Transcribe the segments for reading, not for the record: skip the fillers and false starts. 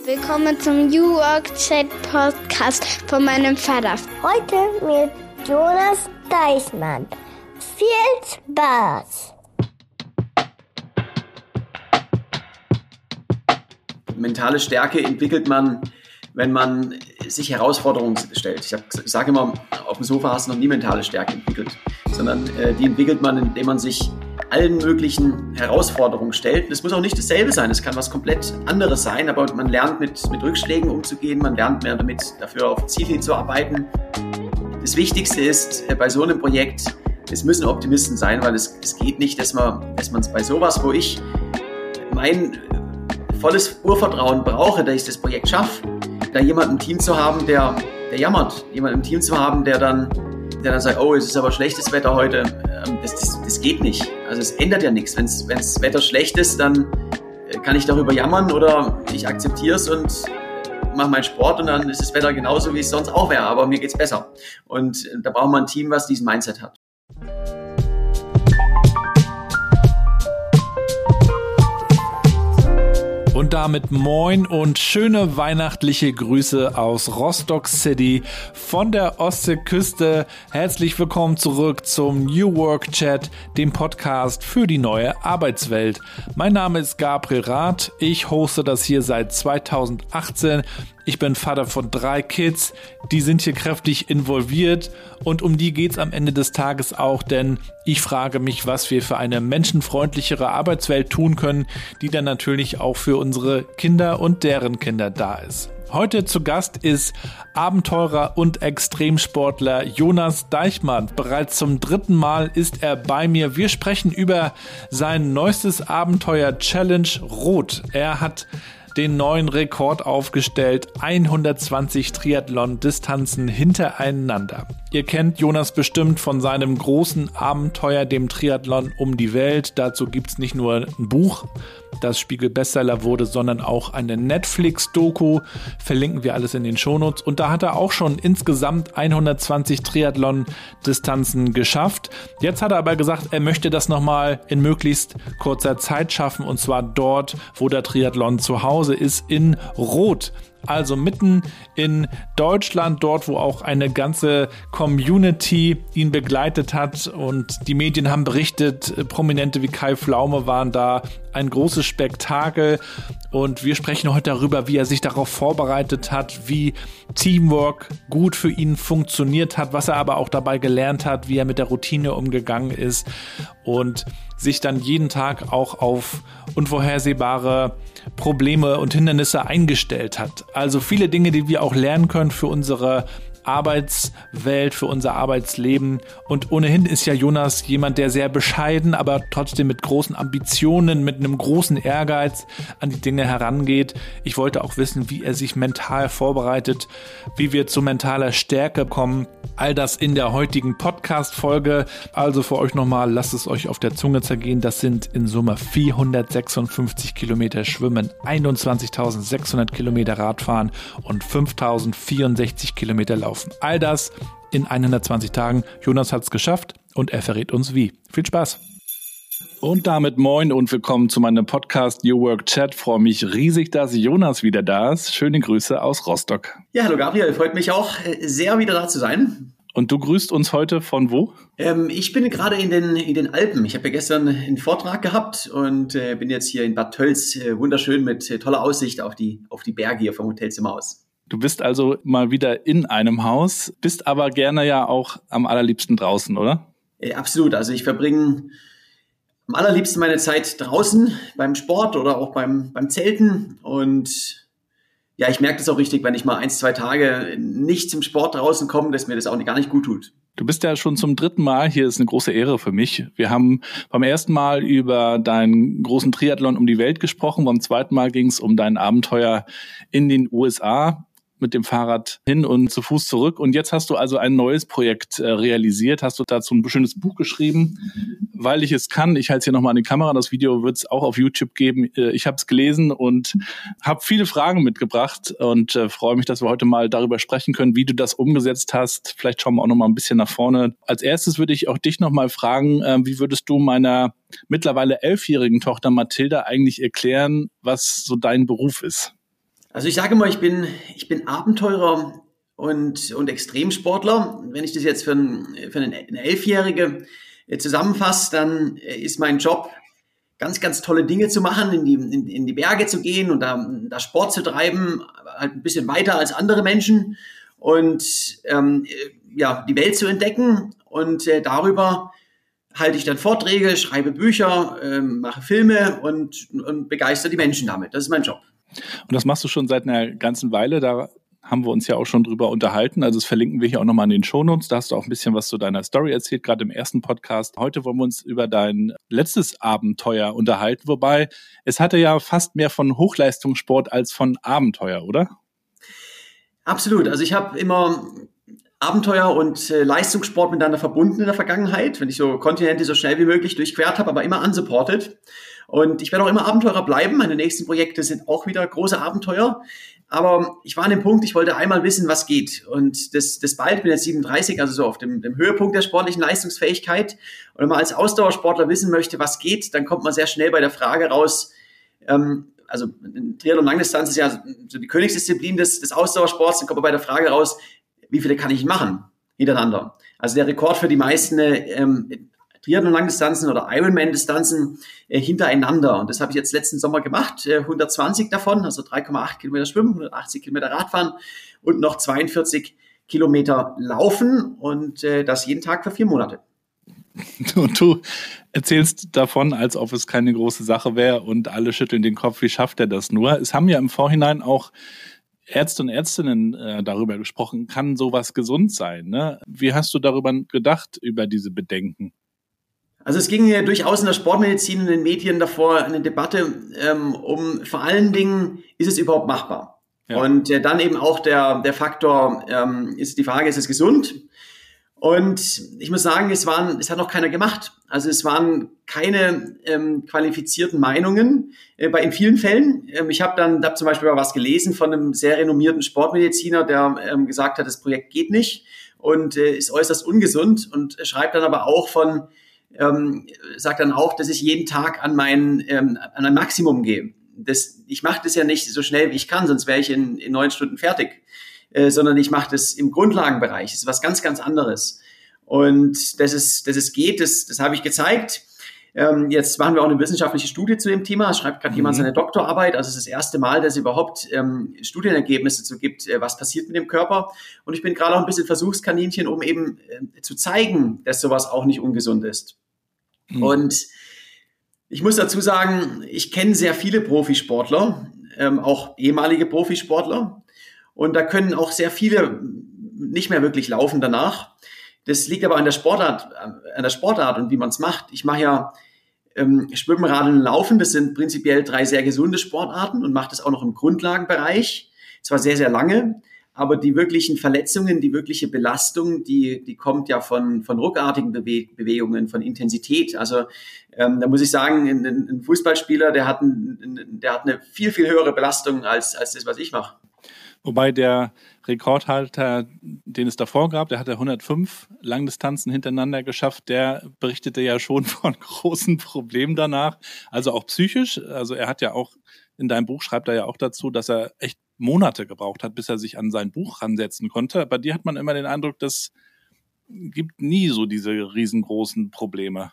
Willkommen zum New Work Chat Podcast von meinem Vater. Heute mit Jonas Deichmann. Viel Spaß! Mentale Stärke entwickelt man, wenn man sich Herausforderungen stellt. Ich sage immer, auf dem Sofa hast du noch nie mentale Stärke entwickelt, sondern die entwickelt man, indem man sich allen möglichen Herausforderungen stellt. Es muss auch nicht dasselbe sein, es kann was komplett anderes sein, aber man lernt mit Rückschlägen umzugehen, man lernt mehr damit, dafür auf Ziele hinzuarbeiten. Das Wichtigste ist bei so einem Projekt, es müssen Optimisten sein, weil es geht nicht, dass man es bei sowas, wo ich mein volles Urvertrauen brauche, dass ich das Projekt schaffe, da jemanden im Team zu haben, der jammert, jemanden im Team zu haben, der dann sagt, oh, es ist aber schlechtes Wetter heute, das geht nicht. Also es ändert ja nichts. Wenn's Wetter schlecht ist, dann kann ich darüber jammern oder ich akzeptiere es und mache meinen Sport und dann ist das Wetter genauso, wie es sonst auch wäre, aber mir geht's besser. Und da braucht man ein Team, was diesen Mindset hat. Und damit moin und schöne weihnachtliche Grüße aus Rostock City von der Ostseeküste. Herzlich willkommen zurück zum New Work Chat, dem Podcast für die neue Arbeitswelt. Mein Name ist Gabriel Rath, ich hoste das hier seit 2018. Ich bin Vater von 3 Kids, die sind hier kräftig involviert und um die geht's am Ende des Tages auch, denn ich frage mich, was wir für eine menschenfreundlichere Arbeitswelt tun können, die dann natürlich auch für unsere Kinder und deren Kinder da ist. Heute zu Gast ist Abenteurer und Extremsportler Jonas Deichmann. Bereits zum 3. Mal ist er bei mir. Wir sprechen über sein neuestes Abenteuer Challenge Rot. Er hat den neuen Rekord aufgestellt, 120 Triathlon-Distanzen hintereinander. Ihr kennt Jonas bestimmt von seinem großen Abenteuer, dem Triathlon um die Welt. Dazu gibt's nicht nur ein Buch, das Spiegel-Bestseller wurde, sondern auch eine Netflix-Doku. Verlinken wir alles in den Shownotes. Und da hat er auch schon insgesamt 120 Triathlon-Distanzen geschafft. Jetzt hat er aber gesagt, er möchte das nochmal in möglichst kurzer Zeit schaffen. Und zwar dort, wo der Triathlon zu Hause ist, in Rot. Also mitten in Deutschland, dort wo auch eine ganze Community ihn begleitet hat und die Medien haben berichtet, Prominente wie Kai Pflaume waren da, ein großes Spektakel und wir sprechen heute darüber, wie er sich darauf vorbereitet hat, wie Teamwork gut für ihn funktioniert hat, was er aber auch dabei gelernt hat, wie er mit der Routine umgegangen ist und sich dann jeden Tag auch auf unvorhersehbare Probleme und Hindernisse eingestellt hat. Also viele Dinge, die wir auch lernen können für unsere Arbeitswelt, für unser Arbeitsleben. Und ohnehin ist ja Jonas jemand, der sehr bescheiden, aber trotzdem mit großen Ambitionen, mit einem großen Ehrgeiz an die Dinge herangeht. Ich wollte auch wissen, wie er sich mental vorbereitet, wie wir zu mentaler Stärke kommen. All das in der heutigen Podcast-Folge. Also für euch nochmal, lasst es euch auf der Zunge zergehen. Das sind in Summe 456 Kilometer Schwimmen, 21.600 Kilometer Radfahren und 5.064 Kilometer Laufen. All das in 120 Tagen. Jonas hat es geschafft und er verrät uns wie. Viel Spaß! Und damit moin und willkommen zu meinem Podcast New Work Chat. Freue mich riesig, dass Jonas wieder da ist. Schöne Grüße aus Rostock. Ja, hallo Gabriel, freut mich auch sehr, wieder da zu sein. Und du grüßt uns heute von wo? Ich bin gerade in den Alpen. Ich habe ja gestern einen Vortrag gehabt und bin jetzt hier in Bad Tölz, wunderschön mit toller Aussicht auf die Berge hier vom Hotelzimmer aus. Du bist also mal wieder in einem Haus, bist aber gerne ja auch am allerliebsten draußen, oder? Absolut. Also ich verbringe am allerliebsten meine Zeit draußen beim Sport oder auch beim Zelten. Und ja, ich merke das auch richtig, wenn ich mal 1-2 Tage nicht zum Sport draußen komme, dass mir das auch gar nicht gut tut. Du bist ja schon zum 3. Mal hier, ist eine große Ehre für mich. Wir haben beim ersten Mal über deinen großen Triathlon um die Welt gesprochen, beim 2. Mal ging es um dein Abenteuer in den USA. Mit dem Fahrrad hin und zu Fuß zurück. Und jetzt hast du also ein neues Projekt realisiert. Hast du dazu ein schönes Buch geschrieben, weil ich es kann. Ich halte es hier nochmal an die Kamera. Das Video wird es auch auf YouTube geben. Ich habe es gelesen und habe viele Fragen mitgebracht und freue mich, dass wir heute mal darüber sprechen können, wie du das umgesetzt hast. Vielleicht schauen wir auch nochmal ein bisschen nach vorne. Als erstes würde ich auch dich nochmal fragen, wie würdest du meiner mittlerweile 11-jährigen Tochter Mathilda eigentlich erklären, was so dein Beruf ist? Also ich sage immer, ich bin Abenteurer und Extremsportler. Wenn ich das jetzt für eine Elfjährige zusammenfasse, dann ist mein Job, ganz, ganz tolle Dinge zu machen, in die Berge zu gehen und da Sport zu treiben, halt ein bisschen weiter als andere Menschen und die Welt zu entdecken. Und darüber halte ich dann Vorträge, schreibe Bücher, mache Filme und begeistere die Menschen damit. Das ist mein Job. Und das machst du schon seit einer ganzen Weile. Da haben wir uns ja auch schon drüber unterhalten. Also das verlinken wir hier auch nochmal in den Shownotes. Da hast du auch ein bisschen was zu deiner Story erzählt, gerade im ersten Podcast. Heute wollen wir uns über dein letztes Abenteuer unterhalten. Wobei, es hatte ja fast mehr von Hochleistungssport als von Abenteuer, oder? Absolut. Also ich habe immer Abenteuer und Leistungssport miteinander verbunden in der Vergangenheit, wenn ich so Kontinente so schnell wie möglich durchquert habe, aber immer unsupported. Und ich werde auch immer Abenteurer bleiben. Meine nächsten Projekte sind auch wieder große Abenteuer. Aber ich war an dem Punkt, ich wollte einmal wissen, was geht. Und das bald, ich bin jetzt 37, also so auf dem Höhepunkt der sportlichen Leistungsfähigkeit. Und wenn man als Ausdauersportler wissen möchte, was geht, dann kommt man sehr schnell bei der Frage raus, also Triathlon Langdistanz ist ja so die Königsdisziplin des Ausdauersports, dann kommt man bei der Frage raus, wie viele kann ich machen hintereinander? Also der Rekord für die meisten Triathlon-Langdistanzen oder Ironman-Distanzen hintereinander. Und das habe ich jetzt letzten Sommer gemacht, 120 davon, also 3,8 Kilometer schwimmen, 180 Kilometer Radfahren und noch 42 Kilometer laufen und das jeden Tag für 4 Monate. Und du erzählst davon, als ob es keine große Sache wäre und alle schütteln den Kopf, wie schafft er das nur? Es haben ja im Vorhinein auch Ärzte und Ärztinnen darüber gesprochen, kann sowas gesund sein? Ne? Wie hast du darüber gedacht, über diese Bedenken? Also es ging ja durchaus in der Sportmedizin und in den Medien davor eine Debatte um vor allen Dingen, ist es überhaupt machbar? Ja. Und dann eben auch der Faktor, ist die Frage, ist es gesund? Und ich muss sagen, es hat noch keiner gemacht. Also es waren keine qualifizierten Meinungen in vielen Fällen. Ich habe zum Beispiel mal was gelesen von einem sehr renommierten Sportmediziner, der gesagt hat, das Projekt geht nicht und ist äußerst ungesund und schreibt dann aber auch sagt dann auch, dass ich jeden Tag an ein Maximum gehe. Ich mache das ja nicht so schnell, wie ich kann, sonst wäre ich in 9 Stunden fertig. Sondern ich mache das im Grundlagenbereich. Das ist was ganz, ganz anderes. Und dass es geht, das habe ich gezeigt. Jetzt machen wir auch eine wissenschaftliche Studie zu dem Thema. Es schreibt gerade jemand seine Doktorarbeit. Also es ist das erste Mal, dass es überhaupt Studienergebnisse dazu gibt, was passiert mit dem Körper. Und ich bin gerade auch ein bisschen Versuchskaninchen, um eben zu zeigen, dass sowas auch nicht ungesund ist. Und ich muss dazu sagen, ich kenne sehr viele Profisportler, auch ehemalige Profisportler. Und da können auch sehr viele nicht mehr wirklich laufen danach. Das liegt aber an der Sportart und wie man es macht. Ich mache ja Schwimmen, Radeln und Laufen. Das sind prinzipiell 3 sehr gesunde Sportarten und mache das auch noch im Grundlagenbereich. Zwar sehr, sehr lange, aber die wirklichen Verletzungen, die wirkliche Belastung, die kommt ja von ruckartigen Bewegungen, von Intensität. Also da muss ich sagen, ein Fußballspieler, der hat eine viel, viel höhere Belastung als das, was ich mache. Wobei der Rekordhalter, den es davor gab, der hatte 105 Langdistanzen hintereinander geschafft, der berichtete ja schon von großen Problemen danach, also auch psychisch. Also er hat ja auch, in deinem Buch schreibt er ja auch dazu, dass er echt Monate gebraucht hat, bis er sich an sein Buch ransetzen konnte. Bei dir hat man immer den Eindruck, das gibt nie so diese riesengroßen Probleme.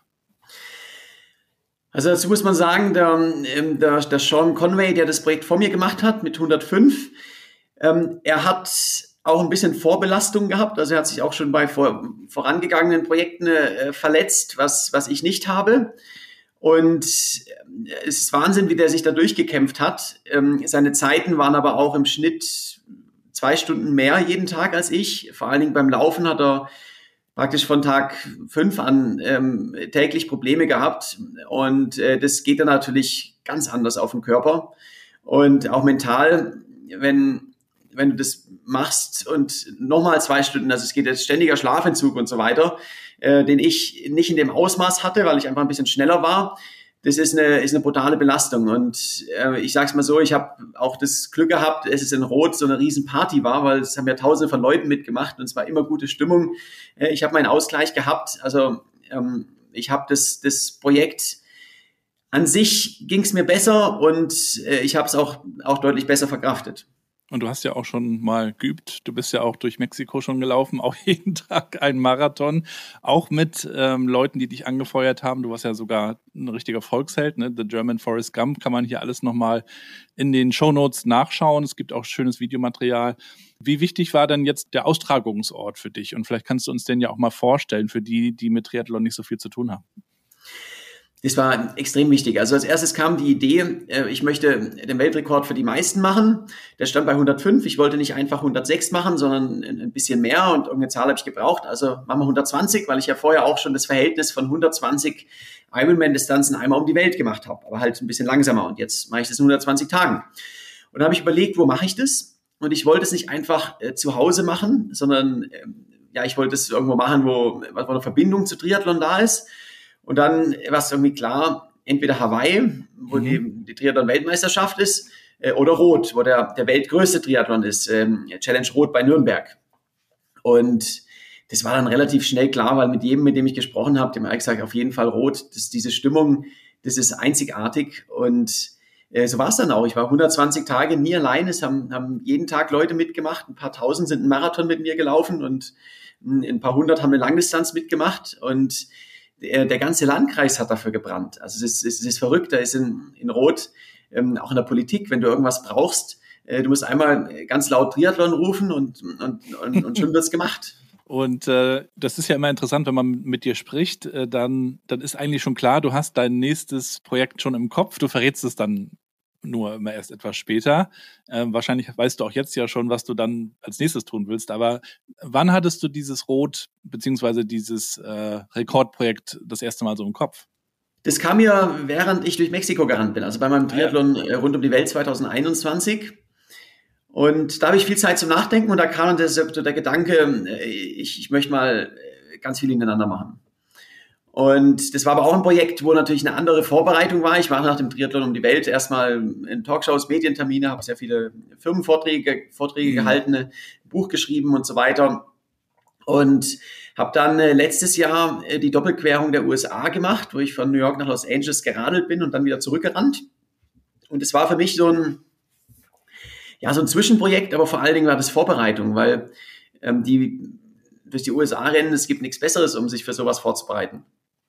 Also dazu muss man sagen, der Sean Conway, der das Projekt vor mir gemacht hat mit 105, er hat auch ein bisschen Vorbelastung gehabt. Also er hat sich auch schon bei vorangegangenen Projekten verletzt, was ich nicht habe. Und es ist Wahnsinn, wie der sich da durchgekämpft hat. Seine Zeiten waren aber auch im Schnitt 2 Stunden mehr jeden Tag als ich. Vor allen Dingen beim Laufen hat er praktisch von Tag 5 an täglich Probleme gehabt. Und das geht dann natürlich ganz anders auf den Körper. Und auch mental, wenn du das machst und nochmal 2 Stunden, also es geht jetzt ständiger Schlafentzug und so weiter, den ich nicht in dem Ausmaß hatte, weil ich einfach ein bisschen schneller war. Das ist eine brutale Belastung. Und ich sage es mal so, ich habe auch das Glück gehabt, dass es in Rot so eine riesen Party war, weil es haben ja Tausende von Leuten mitgemacht und es war immer gute Stimmung. Ich habe meinen Ausgleich gehabt. Also ich habe das Projekt an sich ging es mir besser und ich habe es auch deutlich besser verkraftet. Und du hast ja auch schon mal geübt. Du bist ja auch durch Mexiko schon gelaufen, auch jeden Tag einen Marathon. Auch mit Leuten, die dich angefeuert haben. Du warst ja sogar ein richtiger Volksheld, ne? The German Forrest Gump. Kann man hier alles nochmal in den Shownotes nachschauen. Es gibt auch schönes Videomaterial. Wie wichtig war denn jetzt der Austragungsort für dich? Und vielleicht kannst du uns den ja auch mal vorstellen für die, die mit Triathlon nicht so viel zu tun haben. Das war extrem wichtig. Also als erstes kam die Idee, ich möchte den Weltrekord für die meisten machen. Der stand bei 105. Ich wollte nicht einfach 106 machen, sondern ein bisschen mehr und irgendeine Zahl habe ich gebraucht. Also machen wir 120, weil ich ja vorher auch schon das Verhältnis von 120 Ironman-Distanzen einmal um die Welt gemacht habe, aber halt ein bisschen langsamer. Und jetzt mache ich das in 120 Tagen. Und da habe ich überlegt, wo mache ich das? Und ich wollte es nicht einfach zu Hause machen, sondern ich wollte es irgendwo machen, wo eine Verbindung zu Triathlon da ist. Und dann war es irgendwie klar, entweder Hawaii, wo die Triathlon-Weltmeisterschaft ist, oder Rot, wo der weltgrößte Triathlon ist, Challenge Rot bei Nürnberg. Und das war dann relativ schnell klar, weil mit jedem, mit dem ich gesprochen habe, dem habe ich gesagt, auf jeden Fall Rot, diese Stimmung, das ist einzigartig. Und so war es dann auch. Ich war 120 Tage nie allein. Es haben jeden Tag Leute mitgemacht. Ein paar Tausend sind einen Marathon mit mir gelaufen und ein paar hundert haben eine Langdistanz mitgemacht. Und der ganze Landkreis hat dafür gebrannt. Also es ist verrückt, da ist in Rot, auch in der Politik, wenn du irgendwas brauchst, du musst einmal ganz laut Triathlon rufen und schon wird's gemacht. Und das ist ja immer interessant, wenn man mit dir spricht, dann ist eigentlich schon klar, du hast dein nächstes Projekt schon im Kopf, du verrätst es dann nur immer erst etwas später. Wahrscheinlich weißt du auch jetzt ja schon, was du dann als nächstes tun willst. Aber wann hattest du dieses Rot beziehungsweise dieses Rekordprojekt das erste Mal so im Kopf? Das kam mir, während ich durch Mexiko gerannt bin, also bei meinem Triathlon rund um die Welt 2021. Und da habe ich viel Zeit zum Nachdenken und da kam dann der Gedanke, ich möchte mal ganz viel hintereinander machen. Und das war aber auch ein Projekt, wo natürlich eine andere Vorbereitung war. Ich war nach dem Triathlon um die Welt erstmal in Talkshows, Medientermine, habe sehr viele Firmenvorträge gehalten, ein Buch geschrieben und so weiter. Und habe dann letztes Jahr die Doppelquerung der USA gemacht, wo ich von New York nach Los Angeles geradelt bin und dann wieder zurückgerannt. Und es war für mich so ein Zwischenprojekt, aber vor allen Dingen war das Vorbereitung, weil durch die USA rennen, es gibt nichts Besseres, um sich für sowas vorzubereiten.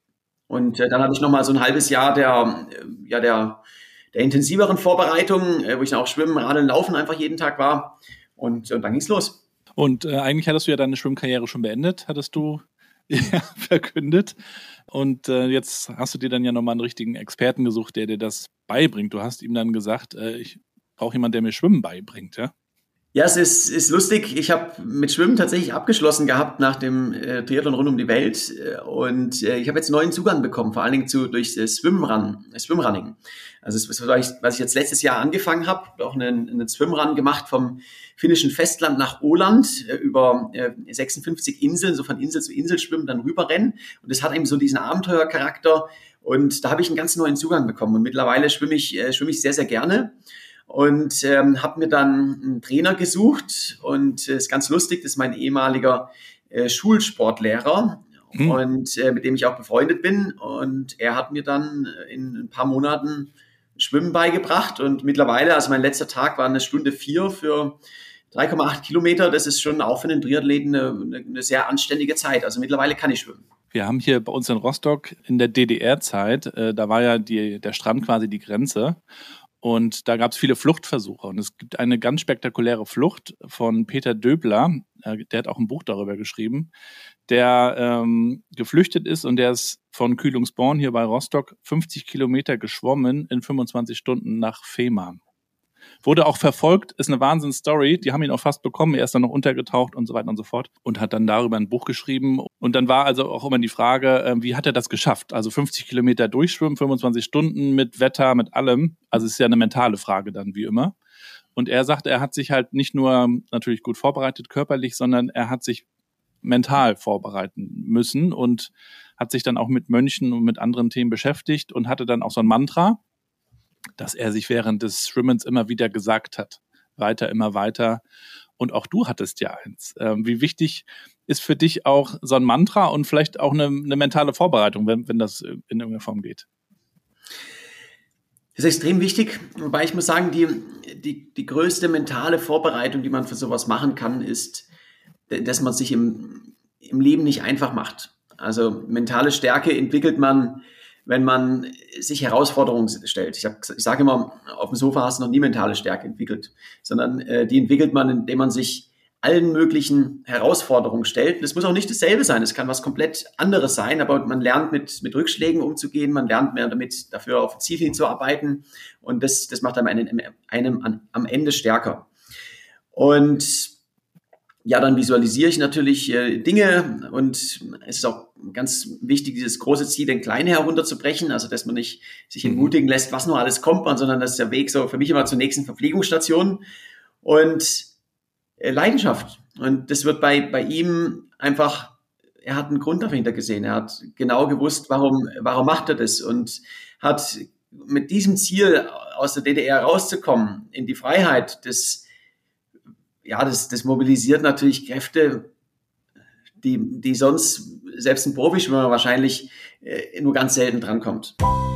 Und dann hatte ich nochmal so ein halbes Jahr der intensiveren Vorbereitung, wo ich dann auch Schwimmen, Radeln, Laufen einfach jeden Tag war. Und dann ging's los. Und eigentlich hattest du ja deine Schwimmkarriere schon beendet, hattest du verkündet. Und jetzt hast du dir dann ja nochmal einen richtigen Experten gesucht, der dir das beibringt. Du hast ihm dann gesagt, ich brauche jemanden, der mir Schwimmen beibringt, ja? Ja, es ist lustig. Ich habe mit Schwimmen tatsächlich abgeschlossen gehabt nach dem Triathlon rund um die Welt. Und ich habe jetzt neuen Zugang bekommen, vor allen Dingen durch das Swimrunning. Also das, was ich jetzt letztes Jahr angefangen habe, auch einen Swimrun gemacht vom finnischen Festland nach Åland über 56 Inseln, so von Insel zu Insel schwimmen, dann rüberrennen. Und das hat eben so diesen Abenteuercharakter. Und da habe ich einen ganz neuen Zugang bekommen. Und mittlerweile schwimme ich sehr, sehr gerne. Und habe mir dann einen Trainer gesucht und ist ganz lustig, das ist mein ehemaliger Schulsportlehrer und mit dem ich auch befreundet bin. Und er hat mir dann in ein paar Monaten Schwimmen beigebracht und mittlerweile, also mein letzter Tag war 1:04 für 3,8 Kilometer. Das ist schon auch für einen Triathleten eine sehr anständige Zeit. Also mittlerweile kann ich schwimmen. Wir haben hier bei uns in Rostock in der DDR-Zeit, da war ja der Strand quasi die Grenze. Und da gab es viele Fluchtversuche. Und es gibt eine ganz spektakuläre Flucht von Peter Döbler, der hat auch ein Buch darüber geschrieben, der geflüchtet ist und der ist von Kühlungsborn hier bei Rostock 50 Kilometer geschwommen in 25 Stunden nach Fehmarn. Wurde auch verfolgt, ist eine Wahnsinns-Story. Die haben ihn auch fast bekommen. Er ist dann noch untergetaucht und so weiter und so fort und hat dann darüber ein Buch geschrieben. Und dann war also auch immer die Frage, wie hat er das geschafft? Also 50 Kilometer durchschwimmen, 25 Stunden mit Wetter, mit allem. Also es ist ja eine mentale Frage dann, wie immer. Und er sagt, er hat sich halt nicht nur natürlich gut vorbereitet körperlich, sondern er hat sich mental vorbereiten müssen und hat sich dann auch mit Mönchen und mit anderen Themen beschäftigt und hatte dann auch so ein Mantra, dass er sich während des Schwimmens immer wieder gesagt hat. Weiter, immer weiter. Und auch du hattest ja eins. Wie wichtig ist für dich auch so ein Mantra und vielleicht auch eine mentale Vorbereitung, wenn das in irgendeiner Form geht? Das ist extrem wichtig, wobei ich muss sagen, die größte mentale Vorbereitung, die man für sowas machen kann, ist, dass man sich im Leben nicht einfach macht. Also mentale Stärke entwickelt man, wenn man sich Herausforderungen stellt. Ich sage immer, auf dem Sofa hast du noch nie mentale Stärke entwickelt, sondern die entwickelt man, indem man sich allen möglichen Herausforderungen stellt. Das muss auch nicht dasselbe sein, es kann was komplett anderes sein, aber man lernt mit Rückschlägen umzugehen, man lernt mehr damit, dafür auf Ziel hinzuarbeiten und das macht einem am Ende stärker. Und ja, dann visualisiere ich natürlich Dinge und es ist auch ganz wichtig, dieses große Ziel in kleine herunterzubrechen, also dass man nicht sich entmutigen lässt, was nur alles kommt, sondern das ist der Weg so für mich immer zur nächsten Verpflegungsstation und Leidenschaft. Und das wird bei ihm einfach, er hat einen Grund dahinter gesehen. Er hat genau gewusst, warum macht er das und hat mit diesem Ziel aus der DDR rauszukommen in die Freiheit, das mobilisiert natürlich Kräfte, die sonst selbst ein Profischwimmer wahrscheinlich nur ganz selten drankommt.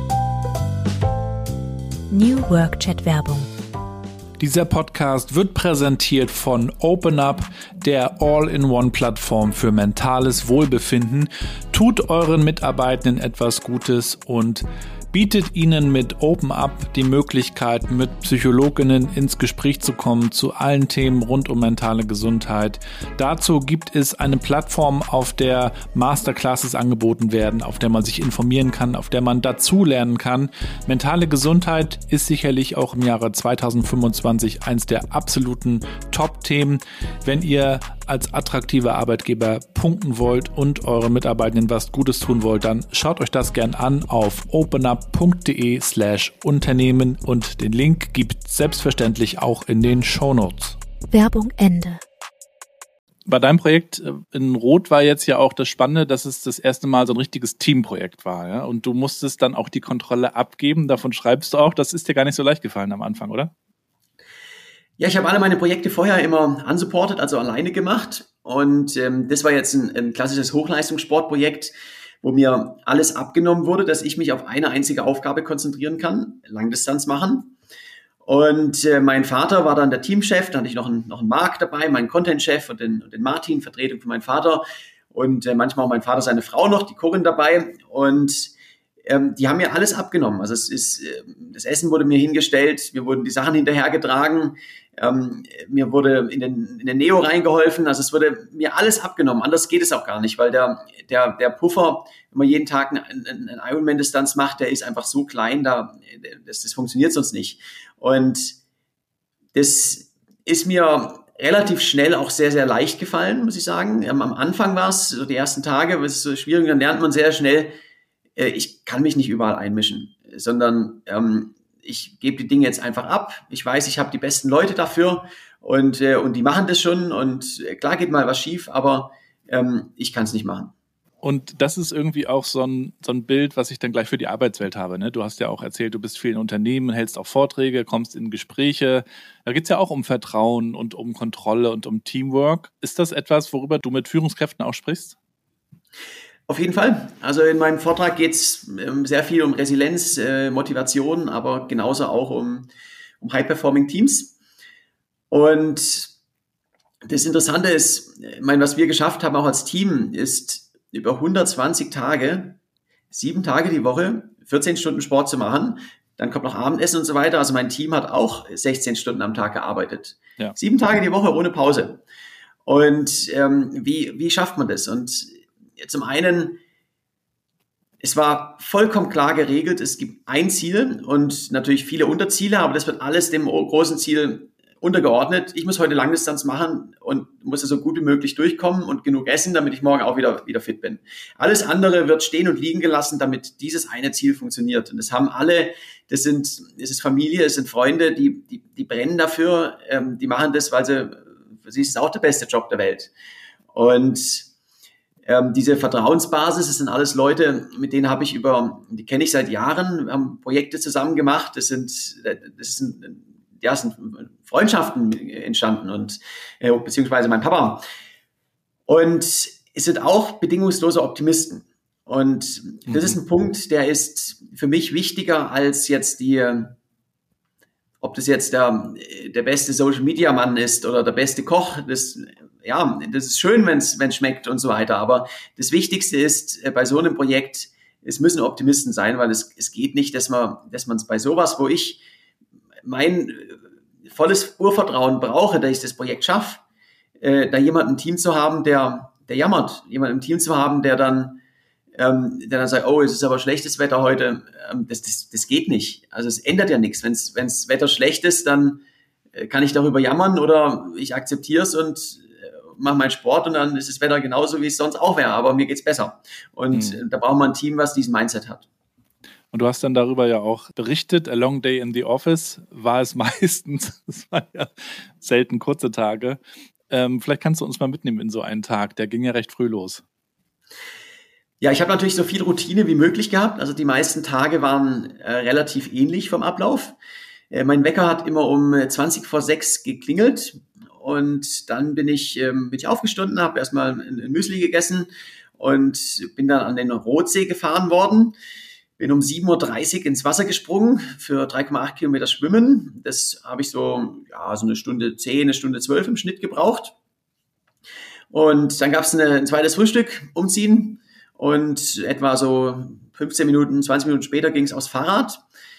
New Work Chat Werbung. Dieser Podcast wird präsentiert von OpenUp, der All-in-One-Plattform für mentales Wohlbefinden. Tut euren Mitarbeitenden etwas Gutes und bietet ihnen mit OpenUp die Möglichkeit, mit Psychologinnen ins Gespräch zu kommen zu allen Themen rund um mentale Gesundheit. Dazu gibt es eine Plattform, auf der Masterclasses angeboten werden, auf der man sich informieren kann, auf der man dazulernen kann. Mentale Gesundheit ist sicherlich auch im Jahre 2025 eins der absoluten Top-Themen. Wenn ihr als attraktiver Arbeitgeber punkten wollt und euren Mitarbeitenden was Gutes tun wollt, dann schaut euch das gern an auf openup.de/Unternehmen und den Link gibt es selbstverständlich auch in den Shownotes. Werbung Ende. Bei deinem Projekt in Rot war jetzt ja auch das Spannende, dass es das erste Mal so ein richtiges Teamprojekt war, ja? Und du musstest dann auch die Kontrolle abgeben. Davon schreibst du auch. Das ist dir gar nicht so leicht gefallen am Anfang, oder? Ja, ich habe alle meine Projekte vorher immer unsupported, also alleine gemacht. Und das war jetzt ein klassisches Hochleistungssportprojekt, wo mir alles abgenommen wurde, dass ich mich auf eine einzige Aufgabe konzentrieren kann, Langdistanz machen. Und mein Vater war dann der Teamchef, da hatte ich noch einen Marc dabei, meinen Content-Chef und den Martin, Vertretung für meinen Vater. Und manchmal auch mein Vater, seine Frau noch, die Corinne dabei. Und die haben mir alles abgenommen. Also das Essen wurde mir hingestellt, mir wurden die Sachen hinterhergetragen, mir wurde in den Neo reingeholfen. Also es wurde mir alles abgenommen. Anders geht es auch gar nicht, weil der Puffer, wenn man jeden Tag eine Ironman-Distanz macht, der ist einfach so klein, das funktioniert sonst nicht. Und das ist mir relativ schnell auch sehr, sehr leicht gefallen, muss ich sagen. Am Anfang war es, so die ersten Tage, es ist so schwierig, dann lernt man sehr schnell, ich kann mich nicht überall einmischen, sondern ich gebe die Dinge jetzt einfach ab. Ich weiß, ich habe die besten Leute dafür und die machen das schon und klar geht mal was schief, aber ich kann es nicht machen. Und das ist irgendwie auch so ein Bild, was ich dann gleich für die Arbeitswelt habe, ne? Du hast ja auch erzählt, du bist viel in Unternehmen, hältst auch Vorträge, kommst in Gespräche. Da geht es ja auch um Vertrauen und um Kontrolle und um Teamwork. Ist das etwas, worüber du mit Führungskräften auch sprichst? Auf jeden Fall. Also in meinem Vortrag geht es sehr viel um Resilienz, Motivation, aber genauso auch um High-Performing Teams. Und das Interessante ist, was wir geschafft haben, auch als Team, ist über 120 Tage, 7 Tage die Woche, 14 Stunden Sport zu machen. Dann kommt noch Abendessen und so weiter. Also mein Team hat auch 16 Stunden am Tag gearbeitet. Ja. 7 Tage die Woche ohne Pause. Und wie schafft man das? Und zum einen, es war vollkommen klar geregelt, es gibt ein Ziel und natürlich viele Unterziele, aber das wird alles dem großen Ziel untergeordnet. Ich muss heute Langdistanz machen und muss so gut wie möglich durchkommen und genug essen, damit ich morgen auch wieder fit bin. Alles andere wird stehen und liegen gelassen, damit dieses eine Ziel funktioniert. Und das haben alle, es ist Familie, es sind Freunde, die brennen dafür, die machen das, weil für sie ist es auch der beste Job der Welt. Und diese Vertrauensbasis, das sind alles Leute, mit denen die kenne ich seit Jahren, wir haben Projekte zusammen gemacht, das sind Freundschaften entstanden und beziehungsweise mein Papa. Und es sind auch bedingungslose Optimisten. Und das ist ein Punkt, der ist für mich wichtiger als jetzt ob das jetzt der beste Social-Media-Mann ist oder der beste Koch. Das ist schön, wenn es schmeckt und so weiter. Aber das Wichtigste ist bei so einem Projekt, es müssen Optimisten sein, weil es geht nicht, dass man es bei sowas, wo ich mein volles Urvertrauen brauche, dass ich das Projekt schaffe, da jemanden im Team zu haben, der jammert, jemanden im Team zu haben, der dann sagt, oh, es ist aber schlechtes Wetter heute, das geht nicht. Also es ändert ja nichts. Wenn's Wetter schlecht ist, dann kann ich darüber jammern oder ich akzeptiere es und mache meinen Sport und dann ist das Wetter genauso, wie es sonst auch wäre, aber mir geht's besser. Und da braucht man ein Team, was diesen Mindset hat. Und du hast dann darüber ja auch berichtet, a long day in the office war es meistens, das waren ja selten kurze Tage. Vielleicht kannst du uns mal mitnehmen in so einen Tag, der ging ja recht früh los. Ja, ich habe natürlich so viel Routine wie möglich gehabt. Also die meisten Tage waren relativ ähnlich vom Ablauf. Mein Wecker hat immer um 5:20 geklingelt und dann bin ich aufgestanden, habe erstmal ein Müsli gegessen und bin dann an den Rotsee gefahren worden. Bin um 7:30 Uhr ins Wasser gesprungen für 3,8 Kilometer Schwimmen. Das habe ich so eine Stunde 10, eine Stunde 12 im Schnitt gebraucht. Und dann gab es ein zweites Frühstück, umziehen. Und etwa so 15 Minuten, 20 Minuten später ging es aufs Fahrrad,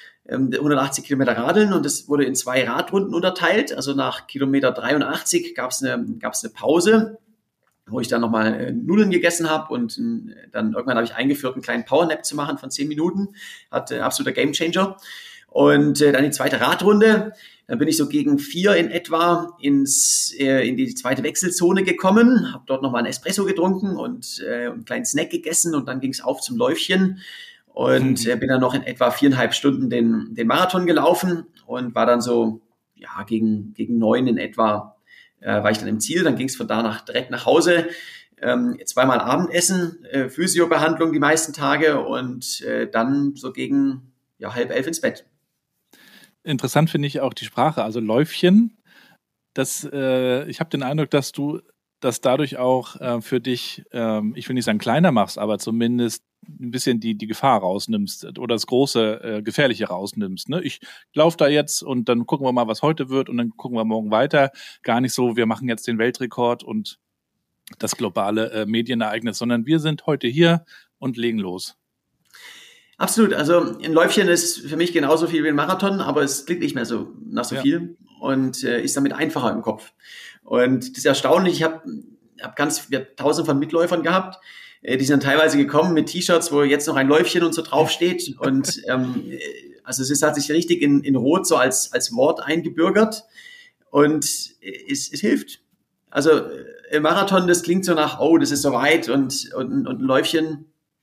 180 Kilometer radeln und das wurde in 2 Radrunden unterteilt. Also nach Kilometer 83 gab es eine Pause, wo ich dann nochmal Nudeln gegessen habe und dann irgendwann habe ich eingeführt, einen kleinen Powernap zu machen von 10 Minuten. Absoluter Gamechanger. Und dann die zweite Radrunde. Dann bin ich so gegen 4 in etwa in die zweite Wechselzone gekommen, habe dort nochmal einen Espresso getrunken und einen kleinen Snack gegessen und dann ging es auf zum Läufchen und bin dann noch in etwa 4,5 Stunden den Marathon gelaufen und war dann so gegen 9 in etwa war ich dann im Ziel. Dann ging es von da direkt nach Hause, 2-mal Abendessen, Physiobehandlung die meisten Tage und dann so gegen 10:30 ins Bett. Interessant finde ich auch die Sprache, also Läufchen. Ich habe den Eindruck, dass du das dadurch auch für dich, ich will nicht sagen kleiner machst, aber zumindest ein bisschen die Gefahr rausnimmst oder das große Gefährliche rausnimmst. Ne? Ich laufe da jetzt und dann gucken wir mal, was heute wird und dann gucken wir morgen weiter. Gar nicht so, wir machen jetzt den Weltrekord und das globale Medienereignis, sondern wir sind heute hier und legen los. Absolut. Also ein Läufchen ist für mich genauso viel wie ein Marathon, aber es klingt nicht mehr so nach so viel und ist damit einfacher im Kopf. Und das ist erstaunlich. Ich habe Tausende von Mitläufern gehabt. Die sind teilweise gekommen mit T-Shirts, wo jetzt noch ein Läufchen und so draufsteht. Und also hat sich richtig in Rot so als Wort eingebürgert. Und es hilft. Also ein Marathon, das klingt so nach, oh, das ist so weit und ein Läufchen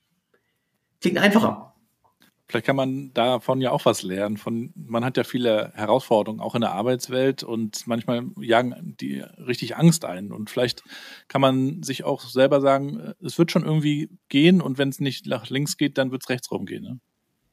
klingt einfacher. Vielleicht kann man davon ja auch was lernen. Man hat ja viele Herausforderungen, auch in der Arbeitswelt und manchmal jagen die richtig Angst ein. Und vielleicht kann man sich auch selber sagen, es wird schon irgendwie gehen und wenn es nicht nach links geht, dann wird es rechts rumgehen. Ne?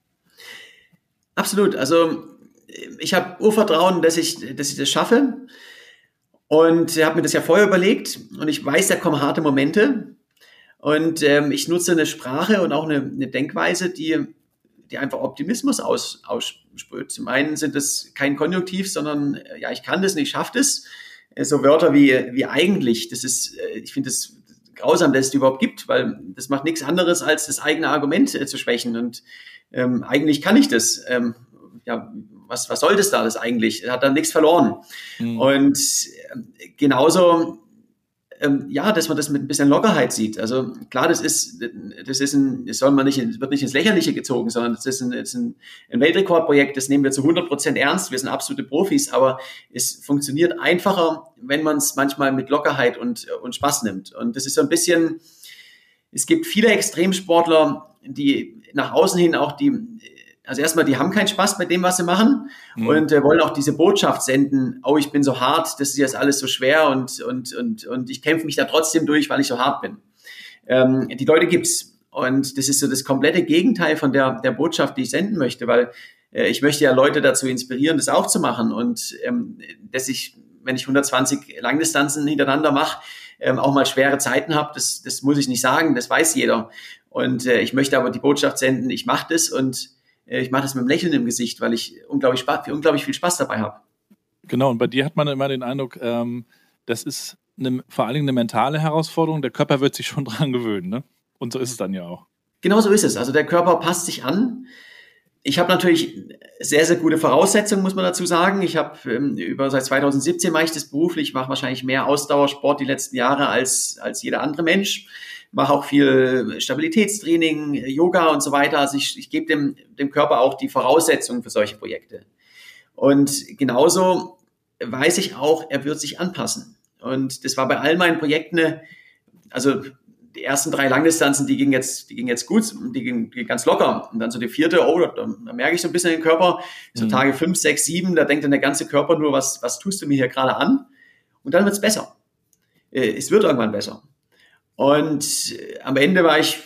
Absolut. Also ich habe Urvertrauen, dass ich das schaffe und habe mir das ja vorher überlegt und ich weiß, da kommen harte Momente und ich nutze eine Sprache und auch eine Denkweise, die einfach Optimismus aussprüht. Zum einen sind es kein Konjunktiv, sondern ich kann das und ich schaffe das. So Wörter wie eigentlich, ich finde es grausam, dass es die überhaupt gibt, weil das macht nichts anderes, als das eigene Argument zu schwächen. Und eigentlich kann ich das. Was soll das da, das eigentlich? Das hat dann nichts verloren. Und genauso dass man das mit ein bisschen Lockerheit sieht. Also klar, wird nicht ins Lächerliche gezogen, sondern das ist ein Weltrekordprojekt, das nehmen wir zu 100% ernst. Wir sind absolute Profis, aber es funktioniert einfacher, wenn man es manchmal mit Lockerheit und Spaß nimmt. Und das ist so ein bisschen, es gibt viele Extremsportler, die nach außen hin auch also erstmal, die haben keinen Spaß bei dem, was sie machen und wollen auch diese Botschaft senden, oh, ich bin so hart, das ist jetzt alles so schwer und ich kämpfe mich da trotzdem durch, weil ich so hart bin. Die Leute gibt's und das ist so das komplette Gegenteil von der Botschaft, die ich senden möchte, weil ich möchte ja Leute dazu inspirieren, das auch zu machen und wenn ich 120 Langdistanzen hintereinander mache, auch mal schwere Zeiten habe. Das muss ich nicht sagen, das weiß jeder. Und ich möchte aber die Botschaft senden, ich mache das und ich mache das mit einem Lächeln im Gesicht, weil ich unglaublich viel Spaß dabei habe. Genau, und bei dir hat man immer den Eindruck, das ist vor allen Dingen eine mentale Herausforderung. Der Körper wird sich schon dran gewöhnen, ne? Und so ist es dann ja auch. Genau so ist es. Also der Körper passt sich an. Ich habe natürlich sehr, sehr gute Voraussetzungen, muss man dazu sagen. Ich habe seit 2017 mache ich das beruflich, mache wahrscheinlich mehr Ausdauersport die letzten Jahre als jeder andere Mensch. Mache auch viel Stabilitätstraining, Yoga und so weiter. Also ich gebe dem Körper auch die Voraussetzungen für solche Projekte. Und genauso weiß ich auch, er wird sich anpassen. Und das war bei all meinen Projekten, also die ersten 3 Langdistanzen, die gingen jetzt gut, die gingen ganz locker. Und dann so die 4, da merke ich so ein bisschen den Körper, so Tage 5, 6, 7, da denkt dann der ganze Körper nur, was tust du mir hier gerade an? Und dann wird's besser. Es wird irgendwann besser. Und am Ende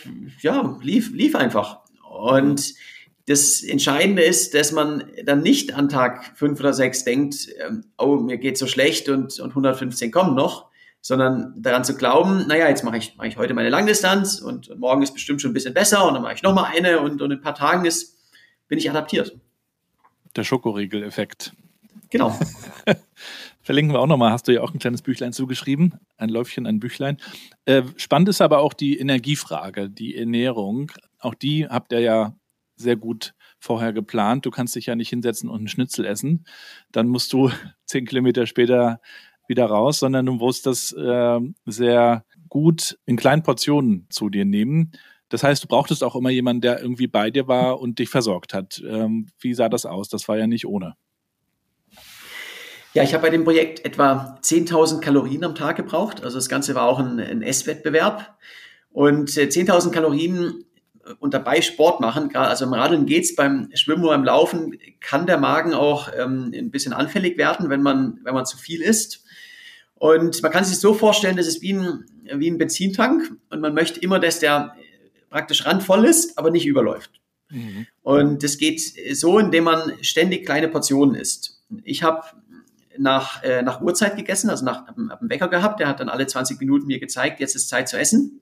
lief einfach. Und das Entscheidende ist, dass man dann nicht an Tag 5 oder 6 denkt, oh, mir geht's so schlecht und 115 kommen noch, sondern daran zu glauben, naja, jetzt mache ich heute meine Langdistanz und morgen ist bestimmt schon ein bisschen besser und dann mache ich nochmal eine und in ein paar Tagen bin ich adaptiert. Der Schokoriegel-Effekt. Genau. Verlinken wir auch nochmal, hast du ja auch ein kleines Büchlein zugeschrieben, ein Läufchen, ein Büchlein. Spannend ist aber auch die Energiefrage, die Ernährung. Auch die habt ihr ja sehr gut vorher geplant. Du kannst dich ja nicht hinsetzen und einen Schnitzel essen. Dann musst du 10 Kilometer später wieder raus, sondern du musst das sehr gut in kleinen Portionen zu dir nehmen. Das heißt, du brauchtest auch immer jemanden, der irgendwie bei dir war und dich versorgt hat. Wie sah das aus? Das war ja nicht ohne. Ja, ich habe bei dem Projekt etwa 10.000 Kalorien am Tag gebraucht. Also das Ganze war auch ein Esswettbewerb. Und 10.000 Kalorien und dabei Sport machen, gerade also im Radeln geht's, beim Schwimmen oder beim Laufen kann der Magen auch ein bisschen anfällig werden, wenn man zu viel isst. Und man kann sich so vorstellen, das ist wie ein Benzintank und man möchte immer, dass der praktisch randvoll ist, aber nicht überläuft. Mhm. Und das geht so, indem man ständig kleine Portionen isst. Ich habe nach Uhrzeit gegessen, also hab einen Wecker gehabt, der hat dann alle 20 Minuten mir gezeigt, jetzt ist Zeit zu essen.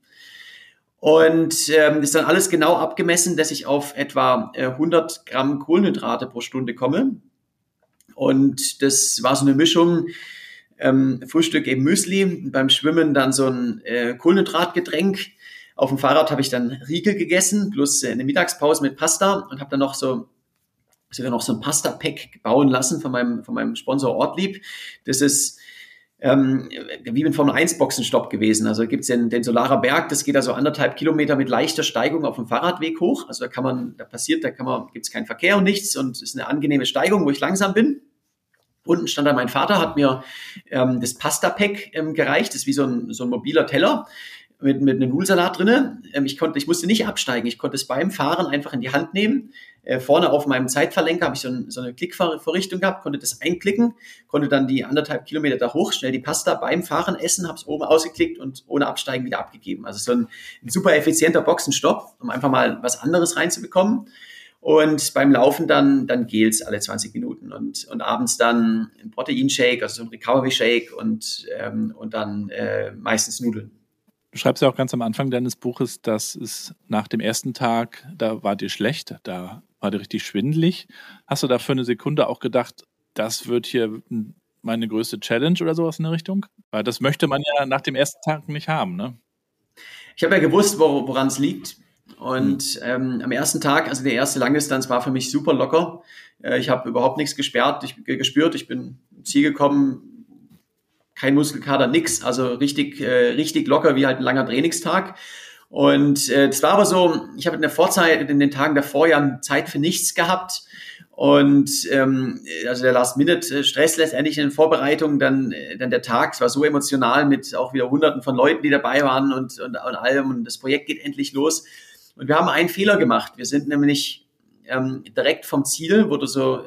Und das ist dann alles genau abgemessen, dass ich auf etwa 100 Gramm Kohlenhydrate pro Stunde komme. Und das war so eine Mischung, Frühstück eben Müsli, beim Schwimmen dann so ein Kohlenhydratgetränk. Auf dem Fahrrad habe ich dann Riegel gegessen, plus eine Mittagspause mit Pasta und habe dann sogar noch so ein Pasta-Pack bauen lassen von meinem Sponsor Ortlieb. Das ist wie ein Formel-1-Boxenstopp gewesen. Also gibt's den Solarer Berg, das geht also 1,5 Kilometer mit leichter Steigung auf dem Fahrradweg hoch. Also gibt's keinen Verkehr und nichts und es ist eine angenehme Steigung, wo ich langsam bin. Unten stand dann mein Vater, hat mir das Pasta-Pack gereicht. Das ist wie so ein mobiler Teller mit einem Nudelsalat drinne. Ich musste nicht absteigen. Ich konnte es beim Fahren einfach in die Hand nehmen. Vorne auf meinem Zeitverlenker habe ich so eine Klickvorrichtung gehabt, konnte das einklicken, konnte dann die 1,5 Kilometer da hoch, schnell die Pasta beim Fahren essen, habe es oben ausgeklickt und ohne Absteigen wieder abgegeben. Also so ein super effizienter Boxenstopp, um einfach mal was anderes reinzubekommen. Und beim Laufen dann Gels alle 20 Minuten und abends dann ein Proteinshake, also so ein Recovery-Shake und dann meistens Nudeln. Du schreibst ja auch ganz am Anfang deines Buches, dass es nach dem ersten Tag, da war dir schlecht, da war dir richtig schwindelig. Hast du da für eine Sekunde auch gedacht, das wird hier meine größte Challenge oder sowas in der Richtung? Weil das möchte man ja nach dem ersten Tag nicht haben, ne? Ich habe ja gewusst, woran es liegt. Und am ersten Tag, also die erste Langdistanz war für mich super locker. Ich habe überhaupt nichts gespürt. Ich bin ins Ziel gekommen, kein Muskelkater, nix. Also richtig locker, wie halt ein langer Trainingstag. Und das war aber so, ich habe in der Vorzeit, in den Tagen davor ja Zeit für nichts gehabt. Und also der Last-Minute-Stress letztendlich in den Vorbereitungen, dann der Tag, es war so emotional mit auch wieder Hunderten von Leuten, die dabei waren und allem. Und das Projekt geht endlich los. Und wir haben einen Fehler gemacht. Wir sind nämlich direkt vom Ziel, wo du so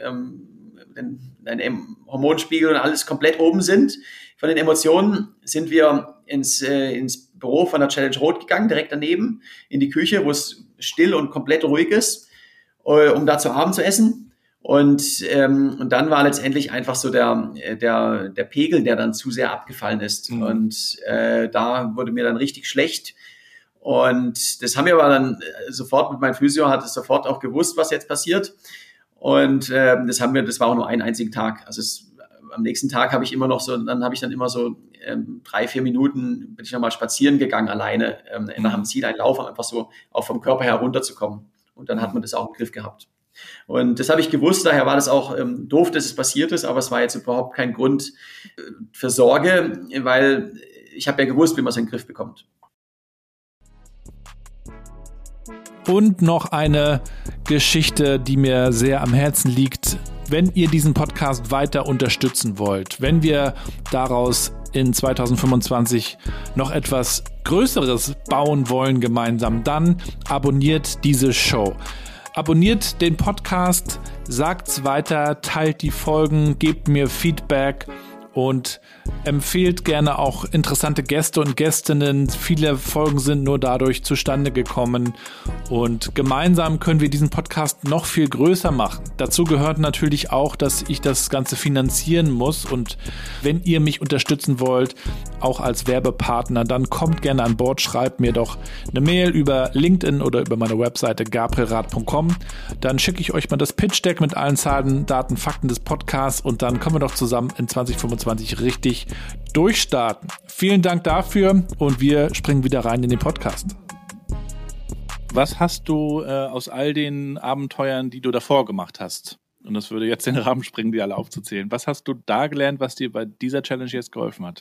dein Hormonspiegel und alles komplett oben sind. Von den Emotionen sind wir ins Büro von der Challenge Rot gegangen, direkt daneben, in die Küche, wo es still und komplett ruhig ist, um da zu Abend zu essen. Und dann war letztendlich einfach so der Pegel, der dann zu sehr abgefallen ist. Und da wurde mir dann richtig schlecht. Und das haben wir aber dann sofort mit meinem Physio, hat es sofort auch gewusst, was jetzt passiert. Und das war auch nur einen einzigen Tag. Also am nächsten Tag habe ich immer noch so 3-4 Minuten bin ich nochmal spazieren gegangen alleine nach dem Zieleinlauf, einfach so auch vom Körper her runterzukommen. Und dann hat man das auch im Griff gehabt. Und das habe ich gewusst, daher war das auch doof, dass es passiert ist, aber es war jetzt überhaupt kein Grund für Sorge, weil ich habe ja gewusst, wie man es in den Griff bekommt. Und noch eine Geschichte, die mir sehr am Herzen liegt. Wenn ihr diesen Podcast weiter unterstützen wollt, wenn wir daraus in 2025 noch etwas Größeres bauen wollen gemeinsam, dann abonniert diese Show. Abonniert den Podcast, sagt's weiter, teilt die Folgen, gebt mir Feedback und empfehlt gerne auch interessante Gäste und Gästinnen. Viele Folgen sind nur dadurch zustande gekommen und gemeinsam können wir diesen Podcast noch viel größer machen. Dazu gehört natürlich auch, dass ich das Ganze finanzieren muss und wenn ihr mich unterstützen wollt, auch als Werbepartner, dann kommt gerne an Bord, schreibt mir doch eine Mail über LinkedIn oder über meine Webseite gabrielrath.com. Dann schicke ich euch mal das Pitch-Deck mit allen Zahlen, Daten, Fakten des Podcasts und dann können wir doch zusammen in 2025 richtig durchstarten. Vielen Dank dafür und wir springen wieder rein in den Podcast. Was hast du aus all den Abenteuern, die du davor gemacht hast? Und das würde jetzt den Rahmen sprengen, die alle aufzuzählen. Was hast du da gelernt, was dir bei dieser Challenge jetzt geholfen hat?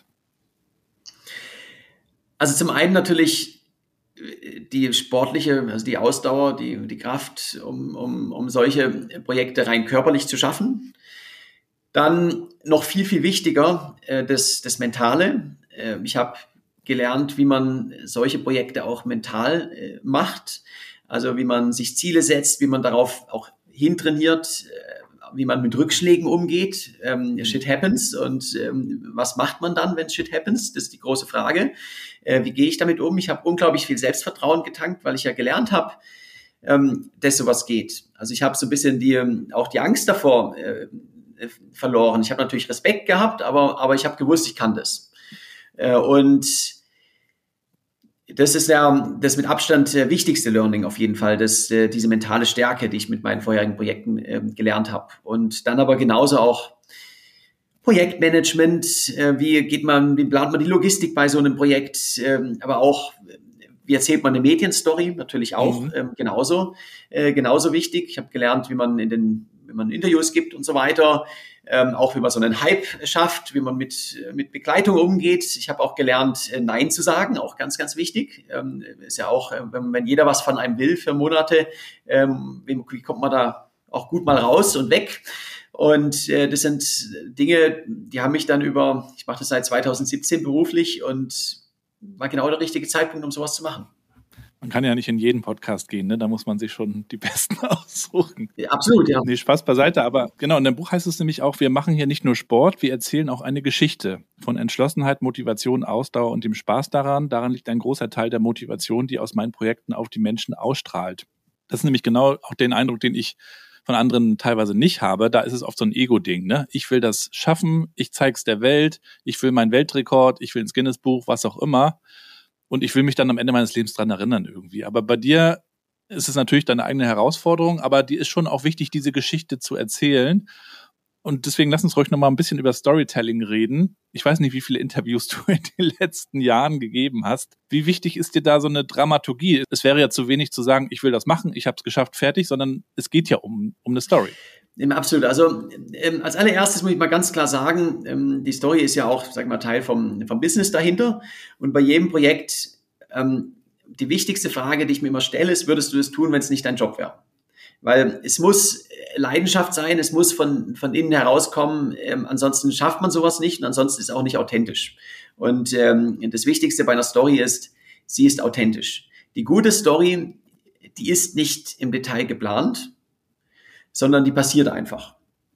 Also zum einen natürlich die sportliche, also die Ausdauer, die Kraft, um solche Projekte rein körperlich zu schaffen. Dann noch viel, viel wichtiger, das Mentale. Ich habe gelernt, wie man solche Projekte auch mental macht. Also wie man sich Ziele setzt, wie man darauf auch hintrainiert, wie man mit Rückschlägen umgeht. Shit happens. Und was macht man dann, wenn Shit happens? Das ist die große Frage. Wie gehe ich damit um? Ich habe unglaublich viel Selbstvertrauen getankt, weil ich ja gelernt habe, dass sowas geht. Also ich habe so ein bisschen auch die Angst davor verloren. Ich habe natürlich Respekt gehabt, aber ich habe gewusst, ich kann das. Und das ist das mit Abstand wichtigste Learning auf jeden Fall, diese mentale Stärke, die ich mit meinen vorherigen Projekten gelernt habe. Und dann aber genauso auch Projektmanagement, wie plant man die Logistik bei so einem Projekt, aber auch, wie erzählt man eine Medienstory, natürlich auch genauso wichtig. Ich habe gelernt, wie man Interviews gibt und so weiter, auch wie man so einen Hype schafft, wie man mit Begleitung umgeht. Ich habe auch gelernt, Nein zu sagen, auch ganz, ganz wichtig. Ist ja auch, wenn jeder was von einem will für Monate, wie kommt man da auch gut mal raus und weg? Und das sind Dinge, die haben mich dann ich mache das seit 2017 beruflich und war genau der richtige Zeitpunkt, um sowas zu machen. Man kann ja nicht in jeden Podcast gehen, ne? Da muss man sich schon die Besten aussuchen. Ja, absolut, ja. Nee, Spaß beiseite, aber genau, in dem Buch heißt es nämlich auch, wir machen hier nicht nur Sport, wir erzählen auch eine Geschichte von Entschlossenheit, Motivation, Ausdauer und dem Spaß daran. Daran liegt ein großer Teil der Motivation, die aus meinen Projekten auf die Menschen ausstrahlt. Das ist nämlich genau auch den Eindruck, den ich von anderen teilweise nicht habe. Da ist es oft so ein Ego-Ding, ne? Ich will das schaffen, ich zeig's der Welt, ich will meinen Weltrekord, ich will ins Guinness-Buch, was auch immer. Und ich will mich dann am Ende meines Lebens dran erinnern irgendwie. Aber bei dir ist es natürlich deine eigene Herausforderung, aber die ist schon auch wichtig, diese Geschichte zu erzählen. Und deswegen lass uns ruhig noch mal ein bisschen über Storytelling reden. Ich weiß nicht, wie viele Interviews du in den letzten Jahren gegeben hast. Wie wichtig ist dir da so eine Dramaturgie? Es wäre ja zu wenig zu sagen, ich will das machen, ich habe es geschafft, fertig, sondern es geht ja um eine Story. Absolut. Also als allererstes muss ich mal ganz klar sagen, die Story ist ja auch, sag ich mal, Teil vom Business dahinter. Und bei jedem Projekt, die wichtigste Frage, die ich mir immer stelle, ist, würdest du das tun, wenn es nicht dein Job wäre? Weil es muss Leidenschaft sein, es muss von innen herauskommen, ansonsten schafft man sowas nicht und ansonsten ist es auch nicht authentisch. Und das Wichtigste bei einer Story ist, sie ist authentisch. Die gute Story, die ist nicht im Detail geplant, sondern die passiert einfach.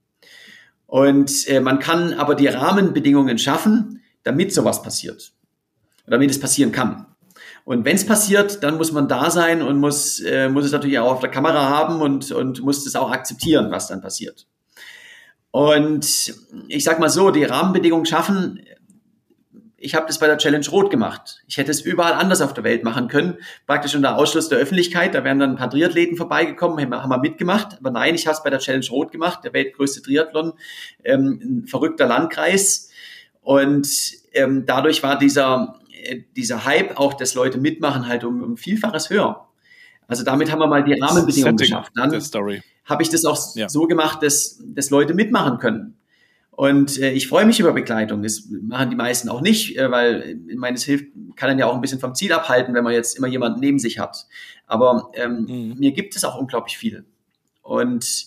Und man kann aber die Rahmenbedingungen schaffen, damit sowas passiert, damit es passieren kann. Und wenn es passiert, dann muss man da sein und muss es natürlich auch auf der Kamera haben und muss das auch akzeptieren, was dann passiert. Und ich sag mal so, die Rahmenbedingungen schaffen. Ich habe das bei der Challenge Rot gemacht. Ich hätte es überall anders auf der Welt machen können, praktisch unter Ausschluss der Öffentlichkeit. Da wären dann ein paar Triathleten vorbeigekommen, haben wir mitgemacht. Aber nein, ich habe es bei der Challenge Rot gemacht, der weltgrößte Triathlon, ein verrückter Landkreis. Und dadurch war dieser Hype, auch dass Leute mitmachen, halt um Vielfaches höher. Also damit haben wir mal die Rahmenbedingungen geschafft. Dann habe ich das auch so gemacht, dass Leute mitmachen können. Und ich freue mich über Begleitung. Das machen die meisten auch nicht, weil ich meine, es kann dann ja auch ein bisschen vom Ziel abhalten, wenn man jetzt immer jemanden neben sich hat. Aber mir gibt es auch unglaublich viel. Und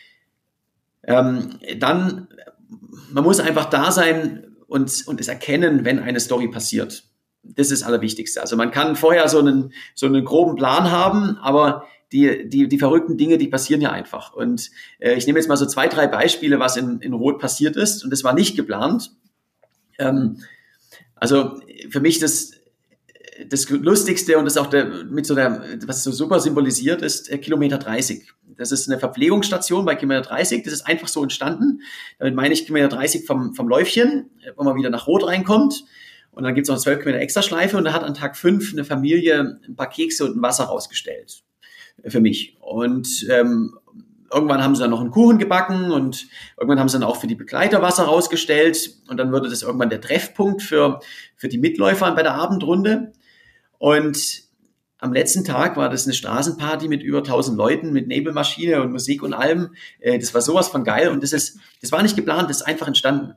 dann, man muss einfach da sein und es erkennen, wenn eine Story passiert. Das ist das Allerwichtigste. Also man kann vorher so einen groben Plan haben, aber die verrückten Dinge, die passieren ja einfach. Und ich nehme jetzt mal so 2, 3 Beispiele, was in Rot passiert ist. Und das war nicht geplant. Also für mich das Lustigste und das auch was so super symbolisiert ist, Kilometer 30. Das ist eine Verpflegungsstation bei Kilometer 30. Das ist einfach so entstanden. Damit meine ich Kilometer 30 vom Läufchen, wo man wieder nach Rot reinkommt. Und dann gibt es noch 12 Kilometer Extraschleife. Und da hat an Tag 5 eine Familie ein paar Kekse und ein Wasser rausgestellt. Für mich. Und irgendwann haben sie dann noch einen Kuchen gebacken und irgendwann haben sie dann auch für die Begleiter Wasser rausgestellt und dann wurde das irgendwann der Treffpunkt für die Mitläufer bei der Abendrunde. Und am letzten Tag war das eine Straßenparty mit über 1000 Leuten, mit Nebelmaschine und Musik und allem. Das war sowas von geil und das war nicht geplant, das ist einfach entstanden.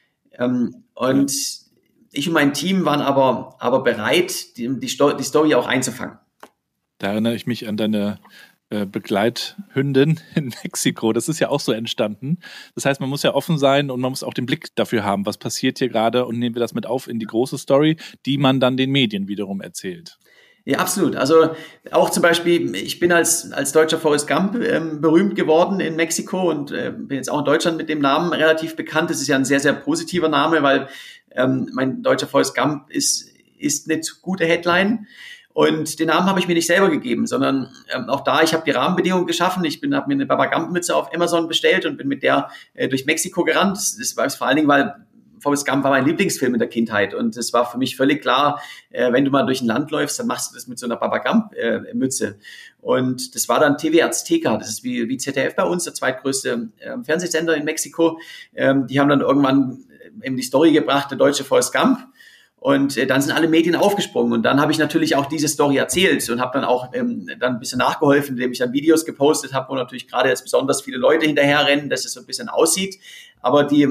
Und ich und mein Team waren aber bereit, die Story auch einzufangen. Da erinnere ich mich an deine Begleithündin in Mexiko. Das ist ja auch so entstanden. Das heißt, man muss ja offen sein und man muss auch den Blick dafür haben, was passiert hier gerade und nehmen wir das mit auf in die große Story, die man dann den Medien wiederum erzählt. Ja, absolut. Also auch zum Beispiel, ich bin als deutscher Forrest Gump berühmt geworden in Mexiko und bin jetzt auch in Deutschland mit dem Namen relativ bekannt. Das ist ja ein sehr, sehr positiver Name, weil mein deutscher Forrest Gump ist eine gute Headline. Und den Namen habe ich mir nicht selber gegeben, sondern auch da, ich habe die Rahmenbedingungen geschaffen. Ich habe mir eine Baba Gump-Mütze auf Amazon bestellt und bin mit der durch Mexiko gerannt. Das war vor allen Dingen, weil Forrest Gump war mein Lieblingsfilm in der Kindheit. Und es war für mich völlig klar, wenn du mal durch ein Land läufst, dann machst du das mit so einer Baba Gump-Mütze. Und das war dann TV Azteca. Das ist wie ZDF bei uns, der zweitgrößte Fernsehsender in Mexiko. Die haben dann irgendwann eben die Story gebracht, der deutsche Forrest Gump. Und dann sind alle Medien aufgesprungen und dann habe ich natürlich auch diese Story erzählt und habe dann auch dann ein bisschen nachgeholfen, indem ich dann Videos gepostet habe, wo natürlich gerade jetzt besonders viele Leute hinterherrennen, dass es so ein bisschen aussieht. Aber die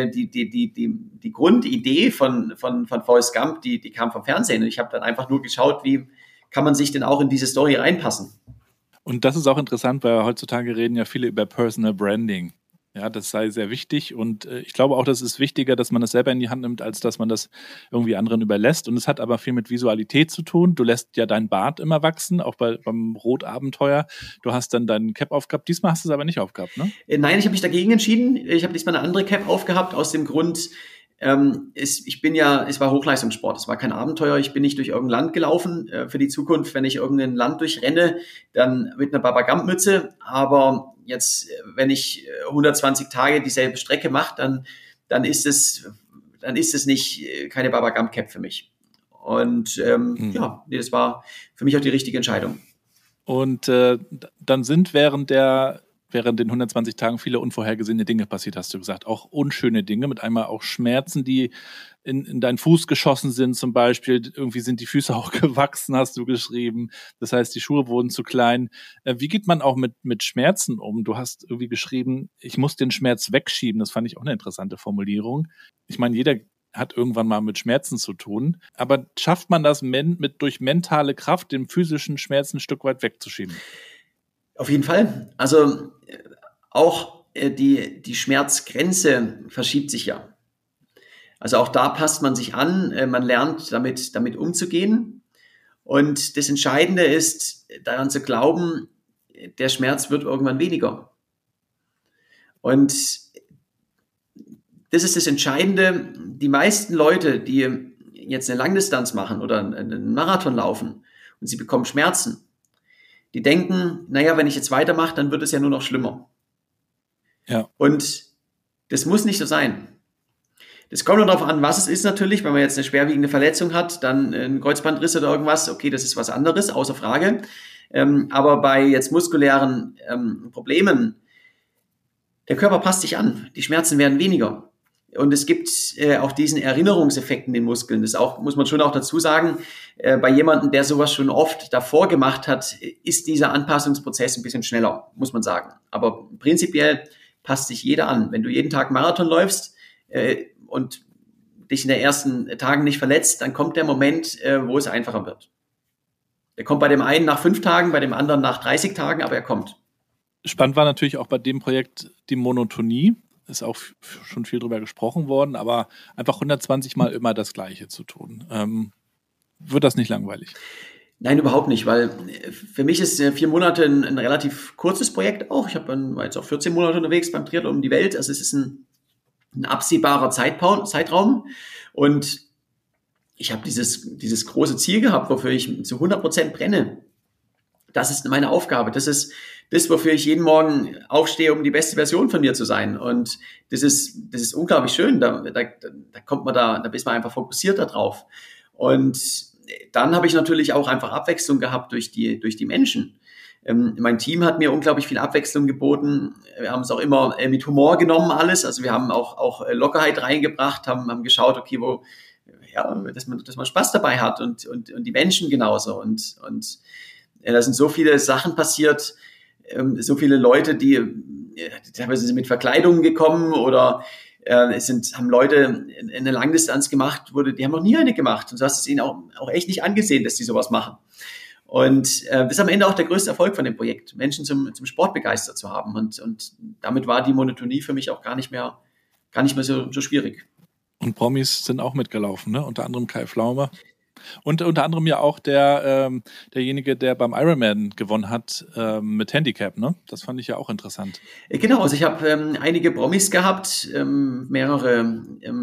Grundidee von Forrest Gump, die kam vom Fernsehen und ich habe dann einfach nur geschaut, wie kann man sich denn auch in diese Story reinpassen. Und das ist auch interessant, weil heutzutage reden ja viele über Personal Branding. Ja, das sei sehr wichtig und ich glaube auch, das ist wichtiger, dass man das selber in die Hand nimmt, als dass man das irgendwie anderen überlässt. Und es hat aber viel mit Visualität zu tun. Du lässt ja deinen Bart immer wachsen, auch beim Rotabenteuer. Du hast dann deinen Cap aufgehabt. Diesmal hast du es aber nicht aufgehabt, ne? Nein, ich habe mich dagegen entschieden. Ich habe diesmal eine andere Cap aufgehabt, aus dem Grund, es war Hochleistungssport, es war kein Abenteuer, ich bin nicht durch irgendein Land gelaufen. Für die Zukunft, wenn ich irgendein Land durchrenne, dann mit einer Baba Gump-Mütze, aber jetzt, wenn ich 120 Tage dieselbe Strecke mache, dann ist es nicht keine Baba Gump Cap für mich. Und das war für mich auch die richtige Entscheidung. Und dann sind während den 120 Tagen viele unvorhergesehene Dinge passiert, hast du gesagt. Auch unschöne Dinge, mit einmal auch Schmerzen, die in deinen Fuß geschossen sind zum Beispiel. Irgendwie sind die Füße auch gewachsen, hast du geschrieben. Das heißt, die Schuhe wurden zu klein. Wie geht man auch mit Schmerzen um? Du hast irgendwie geschrieben, ich muss den Schmerz wegschieben. Das fand ich auch eine interessante Formulierung. Ich meine, jeder hat irgendwann mal mit Schmerzen zu tun. Aber schafft man das durch mentale Kraft, den physischen Schmerz ein Stück weit wegzuschieben? Auf jeden Fall. Also auch die Schmerzgrenze verschiebt sich ja. Also auch da passt man sich an, man lernt damit umzugehen. Und das Entscheidende ist, daran zu glauben, der Schmerz wird irgendwann weniger. Und das ist das Entscheidende. Die meisten Leute, die jetzt eine Langdistanz machen oder einen Marathon laufen und sie bekommen Schmerzen, die denken, naja, wenn ich jetzt weitermache, dann wird es ja nur noch schlimmer. Ja. Und das muss nicht so sein. Das kommt nur darauf an, was es ist natürlich. Wenn man jetzt eine schwerwiegende Verletzung hat, dann ein Kreuzbandriss oder irgendwas, okay, das ist was anderes, außer Frage. Aber bei jetzt muskulären Problemen, der Körper passt sich an, die Schmerzen werden weniger. Und es gibt auch diesen Erinnerungseffekt in den Muskeln. Das auch, muss man schon auch dazu sagen, bei jemandem, der sowas schon oft davor gemacht hat, ist dieser Anpassungsprozess ein bisschen schneller, muss man sagen. Aber prinzipiell passt sich jeder an. Wenn du jeden Tag Marathon läufst und dich in den ersten Tagen nicht verletzt, dann kommt der Moment, wo es einfacher wird. Der kommt bei dem einen nach 5 Tagen, bei dem anderen nach 30 Tagen, aber er kommt. Spannend war natürlich auch bei dem Projekt die Monotonie. Ist auch schon viel drüber gesprochen worden, aber einfach 120 Mal immer das Gleiche zu tun. Wird das nicht langweilig? Nein, überhaupt nicht, weil für mich ist 4 Monate ein relativ kurzes Projekt auch. Ich war jetzt auch 14 Monate unterwegs beim Triathlon um die Welt. Also es ist ein absehbarer Zeitraum. Und ich habe dieses große Ziel gehabt, wofür ich zu 100% brenne. Das ist meine Aufgabe. Das ist das, wofür ich jeden Morgen aufstehe, um die beste Version von mir zu sein. Und das ist unglaublich schön. Da ist man einfach fokussiert darauf. Und dann habe ich natürlich auch einfach Abwechslung gehabt durch die Menschen. Mein Team hat mir unglaublich viel Abwechslung geboten. Wir haben es auch immer mit Humor genommen alles. Also wir haben auch Lockerheit reingebracht, haben geschaut, okay, dass man Spaß dabei hat und die Menschen genauso. Und da sind so viele Sachen passiert, so viele Leute, die teilweise sind mit Verkleidungen gekommen oder haben Leute eine Langdistanz gemacht, die haben noch nie eine gemacht. Und du hast es ihnen auch echt nicht angesehen, dass die sowas machen. Und das ist am Ende auch der größte Erfolg von dem Projekt, Menschen zum Sport begeistert zu haben. Und damit war die Monotonie für mich auch gar nicht mehr so schwierig. Und Promis sind auch mitgelaufen, ne? Unter anderem Kai Pflaume. Und unter anderem ja auch derjenige, der beim Ironman gewonnen hat mit Handicap, ne? Das fand ich ja auch interessant. Genau, also ich habe einige Promis gehabt, mehrere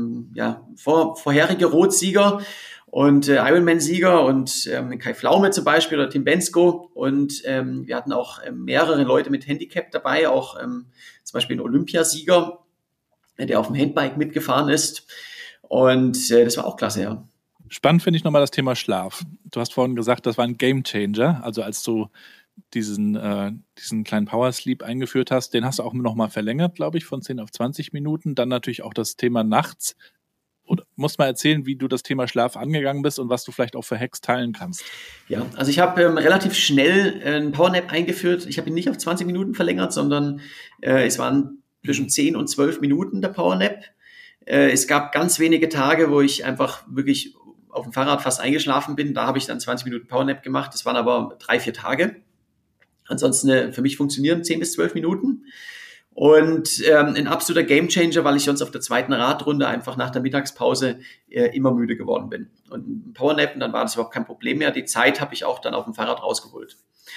vorherige Rotsieger und Ironman-Sieger und Kai Pflaume zum Beispiel oder Tim Bensko. Und wir hatten auch mehrere Leute mit Handicap dabei, auch zum Beispiel ein Olympiasieger, der auf dem Handbike mitgefahren ist. Und das war auch klasse, ja. Spannend finde ich nochmal das Thema Schlaf. Du hast vorhin gesagt, das war ein Gamechanger. Also als du diesen kleinen Power-Sleep eingeführt hast, den hast du auch nochmal verlängert, glaube ich, von 10 auf 20 Minuten. Dann natürlich auch das Thema nachts. Und musst mal erzählen, wie du das Thema Schlaf angegangen bist und was du vielleicht auch für Hacks teilen kannst. Ja, also ich habe relativ schnell einen Powernap eingeführt. Ich habe ihn nicht auf 20 Minuten verlängert, sondern es waren zwischen 10 und 12 Minuten der Powernap. Es gab ganz wenige Tage, wo ich einfach wirklich auf dem Fahrrad fast eingeschlafen bin. Da habe ich dann 20 Minuten Powernap gemacht. Das waren aber 3-4 Tage. Ansonsten für mich funktionieren 10 bis 12 Minuten. Und ein absoluter Gamechanger, weil ich sonst auf der zweiten Radrunde einfach nach der Mittagspause immer müde geworden bin. Und ein Powernap, und dann war das überhaupt kein Problem mehr. Die Zeit habe ich auch dann auf dem Fahrrad rausgeholt.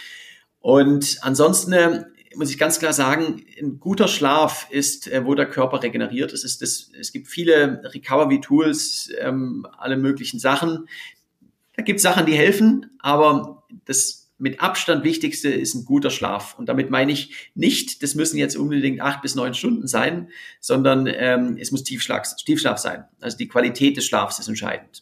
Und ansonsten muss ich ganz klar sagen, ein guter Schlaf ist, wo der Körper regeneriert. Es gibt viele Recovery-Tools, alle möglichen Sachen. Da gibt es Sachen, die helfen, aber das mit Abstand Wichtigste ist ein guter Schlaf. Und damit meine ich nicht, das müssen jetzt unbedingt 8 bis 9 Stunden sein, sondern es muss Tiefschlaf sein. Also die Qualität des Schlafs ist entscheidend.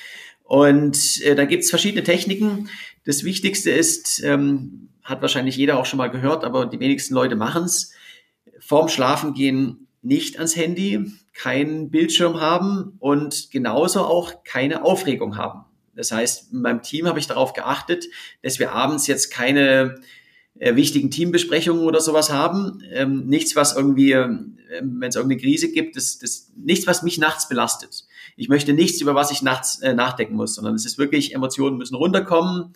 Und da gibt es verschiedene Techniken. Das Wichtigste ist, hat wahrscheinlich jeder auch schon mal gehört, aber die wenigsten Leute machen es. Vorm Schlafengehen nicht ans Handy, keinen Bildschirm haben und genauso auch keine Aufregung haben. Das heißt, in meinem Team habe ich darauf geachtet, dass wir abends jetzt keine wichtigen Teambesprechungen oder sowas haben. Nichts, was irgendwie, wenn es irgendeine Krise gibt, nichts, was mich nachts belastet. Ich möchte nichts, über was ich nachts nachdenken muss, sondern es ist wirklich, Emotionen müssen runterkommen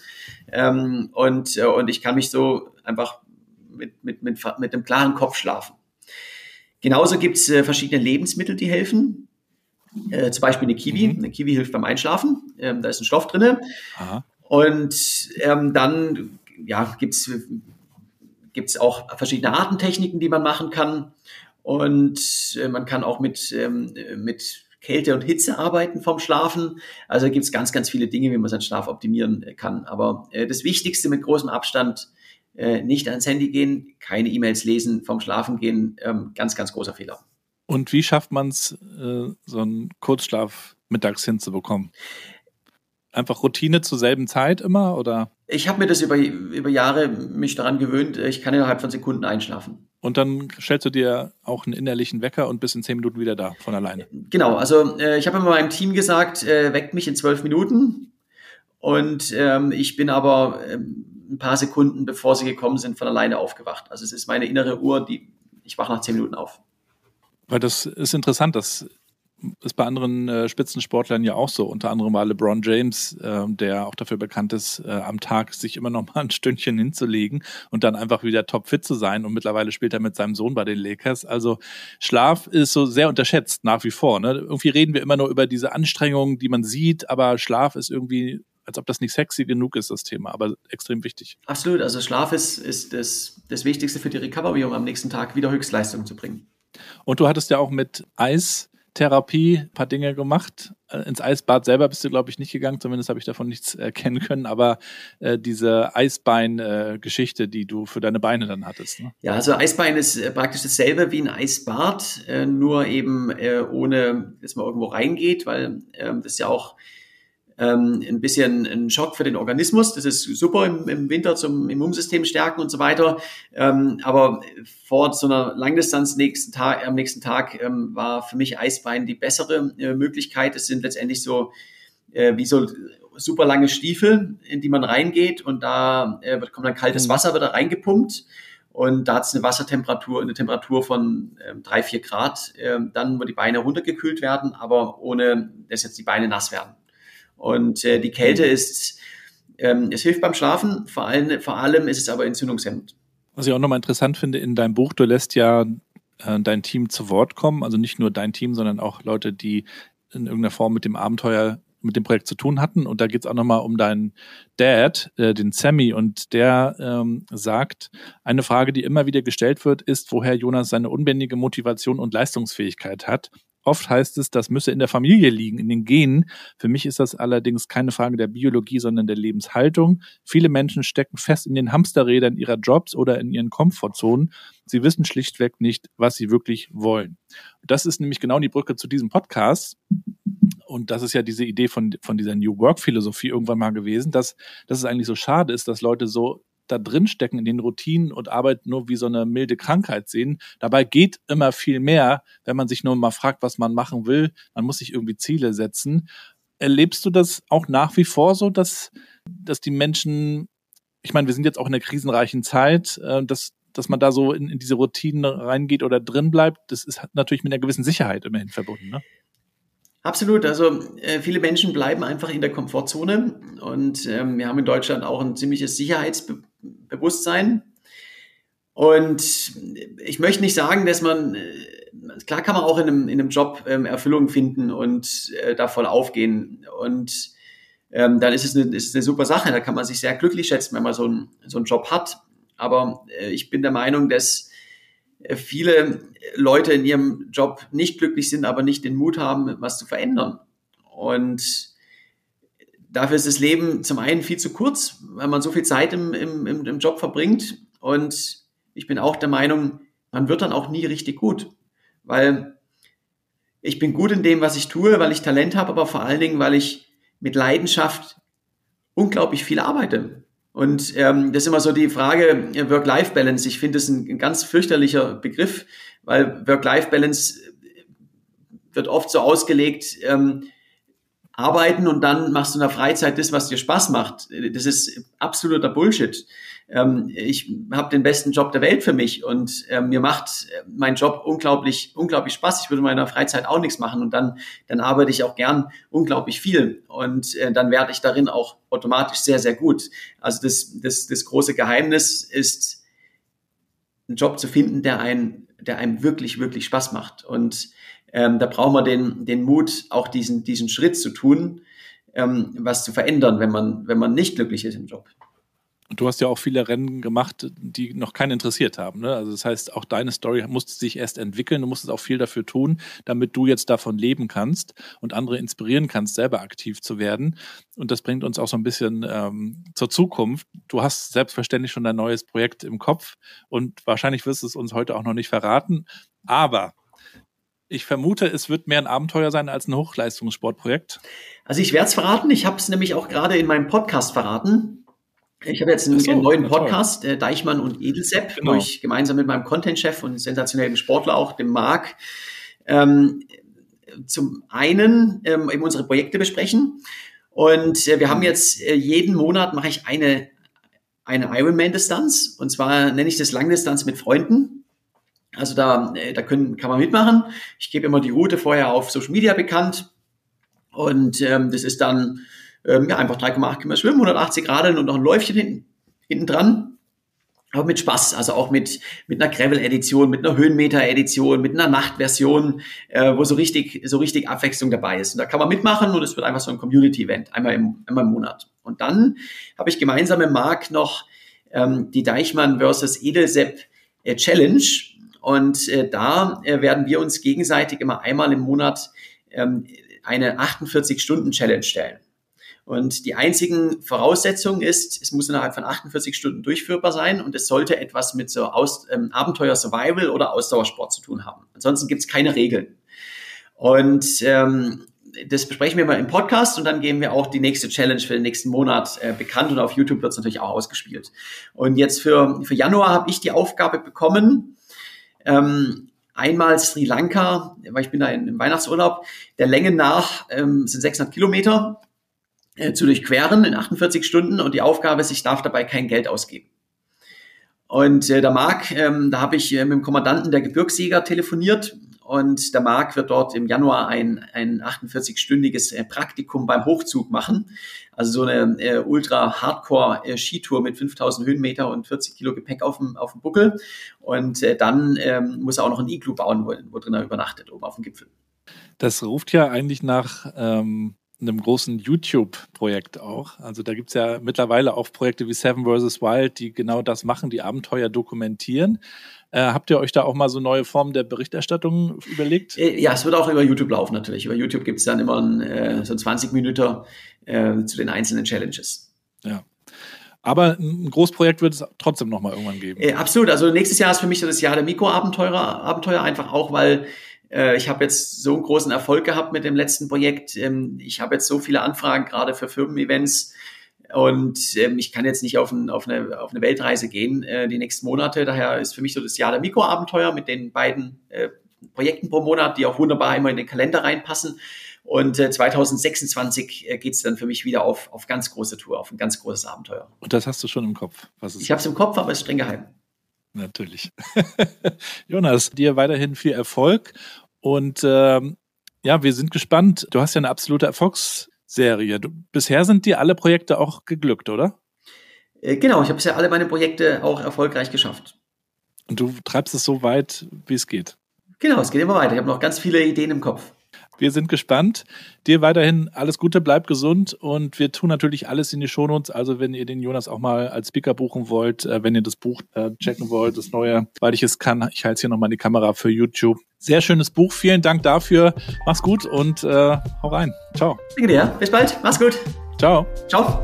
und ich kann mich so einfach mit einem klaren Kopf schlafen. Genauso gibt es verschiedene Lebensmittel, die helfen. Zum Beispiel eine Kiwi. Eine Kiwi hilft beim Einschlafen. Da ist ein Stoff drin. Aha. Und dann gibt's auch verschiedene Artentechniken, die man machen kann. Und man kann auch mit Kälte und Hitze arbeiten vom Schlafen. Also gibt es ganz, ganz viele Dinge, wie man seinen Schlaf optimieren kann. Aber das Wichtigste mit großem Abstand, nicht ans Handy gehen, keine E-Mails lesen, vom Schlafen gehen, ganz, ganz großer Fehler. Und wie schafft man es, so einen Kurzschlaf mittags hinzubekommen? Einfach Routine zur selben Zeit immer, oder? Ich habe mir das über Jahre mich daran gewöhnt, ich kann innerhalb von Sekunden einschlafen. Und dann stellst du dir auch einen innerlichen Wecker und bist in 10 Minuten wieder da, von alleine. Genau, also ich habe immer meinem Team gesagt, weckt mich in 12 Minuten. Und ich bin aber ein paar Sekunden, bevor sie gekommen sind, von alleine aufgewacht. Also es ist meine innere Uhr, ich wache nach 10 Minuten auf. Weil das ist interessant, das ist bei anderen Spitzensportlern ja auch so. Unter anderem war LeBron James, der auch dafür bekannt ist, am Tag sich immer noch mal ein Stündchen hinzulegen und dann einfach wieder topfit zu sein. Und mittlerweile spielt er mit seinem Sohn bei den Lakers. Also Schlaf ist so sehr unterschätzt nach wie vor. Ne? Irgendwie reden wir immer nur über diese Anstrengungen, die man sieht, aber Schlaf ist irgendwie, als ob das nicht sexy genug ist, das Thema, aber extrem wichtig. Absolut, also Schlaf ist das Wichtigste für die Recovery, um am nächsten Tag wieder Höchstleistung zu bringen. Und du hattest ja auch mit Eistherapie ein paar Dinge gemacht. Ins Eisbad selber bist du, glaube ich, nicht gegangen, zumindest habe ich davon nichts erkennen können, aber diese Eisbein-Geschichte, die du für deine Beine dann hattest. Ne? Ja, also Eisbein ist praktisch dasselbe wie ein Eisbad, nur eben ohne, dass man irgendwo reingeht, weil das ja auch ein bisschen ein Schock für den Organismus. Das ist super im Winter zum Immunsystem stärken und so weiter. Aber vor so einer Langdistanz am nächsten Tag war für mich Eisbein die bessere Möglichkeit. Es sind letztendlich so wie so super lange Stiefel, in die man reingeht und da kommt dann kaltes Wasser, wird da reingepumpt. Und da hat es eine Temperatur von 3-4 Grad, dann wo die Beine runtergekühlt werden, aber ohne, dass jetzt die Beine nass werden. Und die Kälte es hilft beim Schlafen, vor allem ist es aber entzündungshemmend. Was ich auch nochmal interessant finde in deinem Buch, du lässt ja dein Team zu Wort kommen, also nicht nur dein Team, sondern auch Leute, die in irgendeiner Form mit dem Abenteuer, mit dem Projekt zu tun hatten. Und da geht es auch nochmal um deinen Dad, den Sammy, und der sagt, eine Frage, die immer wieder gestellt wird, ist, woher Jonas seine unbändige Motivation und Leistungsfähigkeit hat. Oft heißt es, das müsse in der Familie liegen, in den Genen. Für mich ist das allerdings keine Frage der Biologie, sondern der Lebenshaltung. Viele Menschen stecken fest in den Hamsterrädern ihrer Jobs oder in ihren Komfortzonen. Sie wissen schlichtweg nicht, was sie wirklich wollen. Das ist nämlich genau die Brücke zu diesem Podcast. Und das ist ja diese Idee von dieser New Work-Philosophie irgendwann mal gewesen, dass es eigentlich so schade ist, dass Leute so da drin stecken in den Routinen und Arbeit nur wie so eine milde Krankheit sehen. Dabei geht immer viel mehr, wenn man sich nur mal fragt, was man machen will. Man muss sich irgendwie Ziele setzen. Erlebst du das auch nach wie vor so, dass die Menschen, ich meine, wir sind jetzt auch in einer krisenreichen Zeit, dass man da so in diese Routinen reingeht oder drin bleibt? Das ist natürlich mit einer gewissen Sicherheit immerhin verbunden, ne? Absolut, also viele Menschen bleiben einfach in der Komfortzone und wir haben in Deutschland auch ein ziemliches Sicherheitsbewusstsein und ich möchte nicht sagen, dass klar kann man auch in einem Job Erfüllung finden und da voll aufgehen und dann ist es eine super Sache, da kann man sich sehr glücklich schätzen, wenn man so einen Job hat, aber ich bin der Meinung, dass viele Leute in ihrem Job nicht glücklich sind, aber nicht den Mut haben, was zu verändern. Und dafür ist das Leben zum einen viel zu kurz, weil man so viel Zeit im Job verbringt. Und ich bin auch der Meinung, man wird dann auch nie richtig gut. Weil ich bin gut in dem, was ich tue, weil ich Talent habe, aber vor allen Dingen, weil ich mit Leidenschaft unglaublich viel arbeite. Und das ist immer so die Frage Work-Life-Balance. Ich finde das ein ganz fürchterlicher Begriff, weil Work-Life-Balance wird oft so ausgelegt, arbeiten und dann machst du in der Freizeit das, was dir Spaß macht. Das ist absoluter Bullshit. Ich habe den besten Job der Welt für mich und mir macht mein Job unglaublich, unglaublich Spaß. Ich würde in meiner Freizeit auch nichts machen und dann arbeite ich auch gern unglaublich viel und dann werde ich darin auch automatisch sehr, sehr gut. Also das große Geheimnis ist, einen Job zu finden, der einem wirklich, wirklich Spaß macht. Und da braucht man den Mut, auch diesen Schritt zu tun, was zu verändern, wenn man nicht glücklich ist im Job. Du hast ja auch viele Rennen gemacht, die noch keinen interessiert haben, ne? Also das heißt, auch deine Story musste sich erst entwickeln. Du musstest auch viel dafür tun, damit du jetzt davon leben kannst und andere inspirieren kannst, selber aktiv zu werden. Und das bringt uns auch so ein bisschen zur Zukunft. Du hast selbstverständlich schon dein neues Projekt im Kopf und wahrscheinlich wirst du es uns heute auch noch nicht verraten. Aber ich vermute, es wird mehr ein Abenteuer sein als ein Hochleistungssportprojekt. Also ich werde es verraten. Ich habe es nämlich auch gerade in meinem Podcast verraten. Ich habe jetzt einen neuen Podcast, Deichmann und Edelsepp, genau, wo ich gemeinsam mit meinem Content-Chef und sensationellen Sportler auch, dem Marc, zum einen eben unsere Projekte besprechen. Und wir haben jetzt jeden Monat mache ich eine Ironman-Distanz. Und zwar nenne ich das Langdistanz mit Freunden. Also da kann man mitmachen. Ich gebe immer die Route vorher auf Social Media bekannt. Und das ist dann einfach 3,8 Kilometer schwimmen, 180 Grad und noch ein Läufchen hinten dran. Aber mit Spaß, also auch mit einer Gravel-Edition, mit einer Höhenmeter-Edition, mit einer Nachtversion, wo so richtig Abwechslung dabei ist. Und da kann man mitmachen und es wird einfach so ein Community-Event, einmal im Monat. Und dann habe ich gemeinsam mit Marc noch die Deichmann versus Edelsepp Challenge. Und da werden wir uns gegenseitig immer einmal im Monat eine 48-Stunden-Challenge stellen. Und die einzigen Voraussetzungen ist, es muss innerhalb von 48 Stunden durchführbar sein und es sollte etwas mit so Abenteuer, Survival oder Ausdauersport zu tun haben. Ansonsten gibt es keine Regeln. Und das besprechen wir mal im Podcast und dann geben wir auch die nächste Challenge für den nächsten Monat bekannt und auf YouTube wird es natürlich auch ausgespielt. Und jetzt für Januar habe ich die Aufgabe bekommen, einmal Sri Lanka, weil ich bin da im Weihnachtsurlaub, der Länge nach sind 600 Kilometer, zu durchqueren in 48 Stunden und die Aufgabe ist, ich darf dabei kein Geld ausgeben. Und der Marc, da habe ich mit dem Kommandanten der Gebirgsjäger telefoniert und der Marc wird dort im Januar ein 48-stündiges Praktikum beim Hochzug machen. Also so eine Ultra-Hardcore-Skitour mit 5000 Höhenmeter und 40 Kilo Gepäck auf dem Buckel. Und dann muss er auch noch ein Iglu bauen, wo drin er übernachtet, oben auf dem Gipfel. Das ruft ja eigentlich nach einem großen YouTube-Projekt auch. Also da gibt es ja mittlerweile auch Projekte wie Seven vs. Wild, die genau das machen, die Abenteuer dokumentieren. Habt ihr euch da auch mal so neue Formen der Berichterstattung überlegt? Ja, es wird auch über YouTube laufen natürlich. Über YouTube gibt es dann immer so 20 Minuten zu den einzelnen Challenges. Ja. Aber ein Großprojekt wird es trotzdem noch mal irgendwann geben. Absolut. Also nächstes Jahr ist für mich so das Jahr der Mikroabenteuer, einfach auch, weil ich habe jetzt so einen großen Erfolg gehabt mit dem letzten Projekt. Ich habe jetzt so viele Anfragen, gerade für Firmen-Events. Und ich kann jetzt nicht auf eine Weltreise gehen die nächsten Monate. Daher ist für mich so das Jahr der Mikroabenteuer mit den beiden Projekten pro Monat, die auch wunderbar immer in den Kalender reinpassen. Und 2026 geht's dann für mich wieder auf ganz große Tour, auf ein ganz großes Abenteuer. Und das hast du schon im Kopf? Ich habe es im Kopf, aber es ist streng geheim. Natürlich. Jonas, dir weiterhin viel Erfolg und ja, wir sind gespannt. Du hast ja eine absolute Erfolgsserie. Bisher sind dir alle Projekte auch geglückt, oder? Genau, ich habe bisher alle meine Projekte auch erfolgreich geschafft. Und du treibst es so weit, wie es geht. Genau, es geht immer weiter. Ich habe noch ganz viele Ideen im Kopf. Wir sind gespannt. Dir weiterhin alles Gute, bleib gesund und wir tun natürlich alles in die Shownotes. Also wenn ihr den Jonas auch mal als Speaker buchen wollt, wenn ihr das Buch checken wollt, das neue, weil ich es kann, ich halte hier nochmal die Kamera für YouTube. Sehr schönes Buch, vielen Dank dafür. Mach's gut und hau rein. Ciao. Danke dir, bis bald, mach's gut. Ciao. Ciao.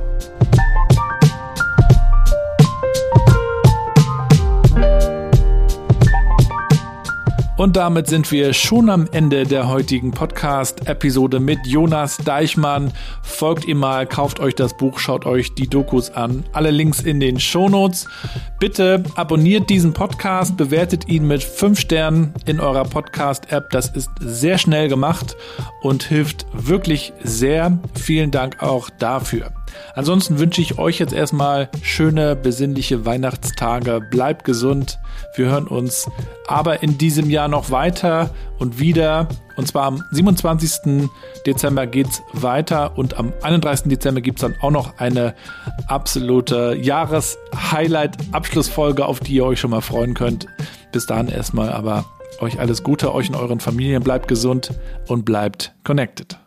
Und damit sind wir schon am Ende der heutigen Podcast-Episode mit Jonas Deichmann. Folgt ihm mal, kauft euch das Buch, schaut euch die Dokus an. Alle Links in den Shownotes. Bitte abonniert diesen Podcast, bewertet ihn mit 5 Sternen in eurer Podcast-App. Das ist sehr schnell gemacht und hilft wirklich sehr. Vielen Dank auch dafür. Ansonsten wünsche ich euch jetzt erstmal schöne, besinnliche Weihnachtstage. Bleibt gesund. Wir hören uns aber in diesem Jahr noch weiter und wieder. Und zwar am 27. Dezember geht's weiter und am 31. Dezember gibt's dann auch noch eine absolute Jahres-Highlight-Abschlussfolge, auf die ihr euch schon mal freuen könnt. Bis dahin erstmal aber euch alles Gute, euch und euren Familien. Bleibt gesund und bleibt connected.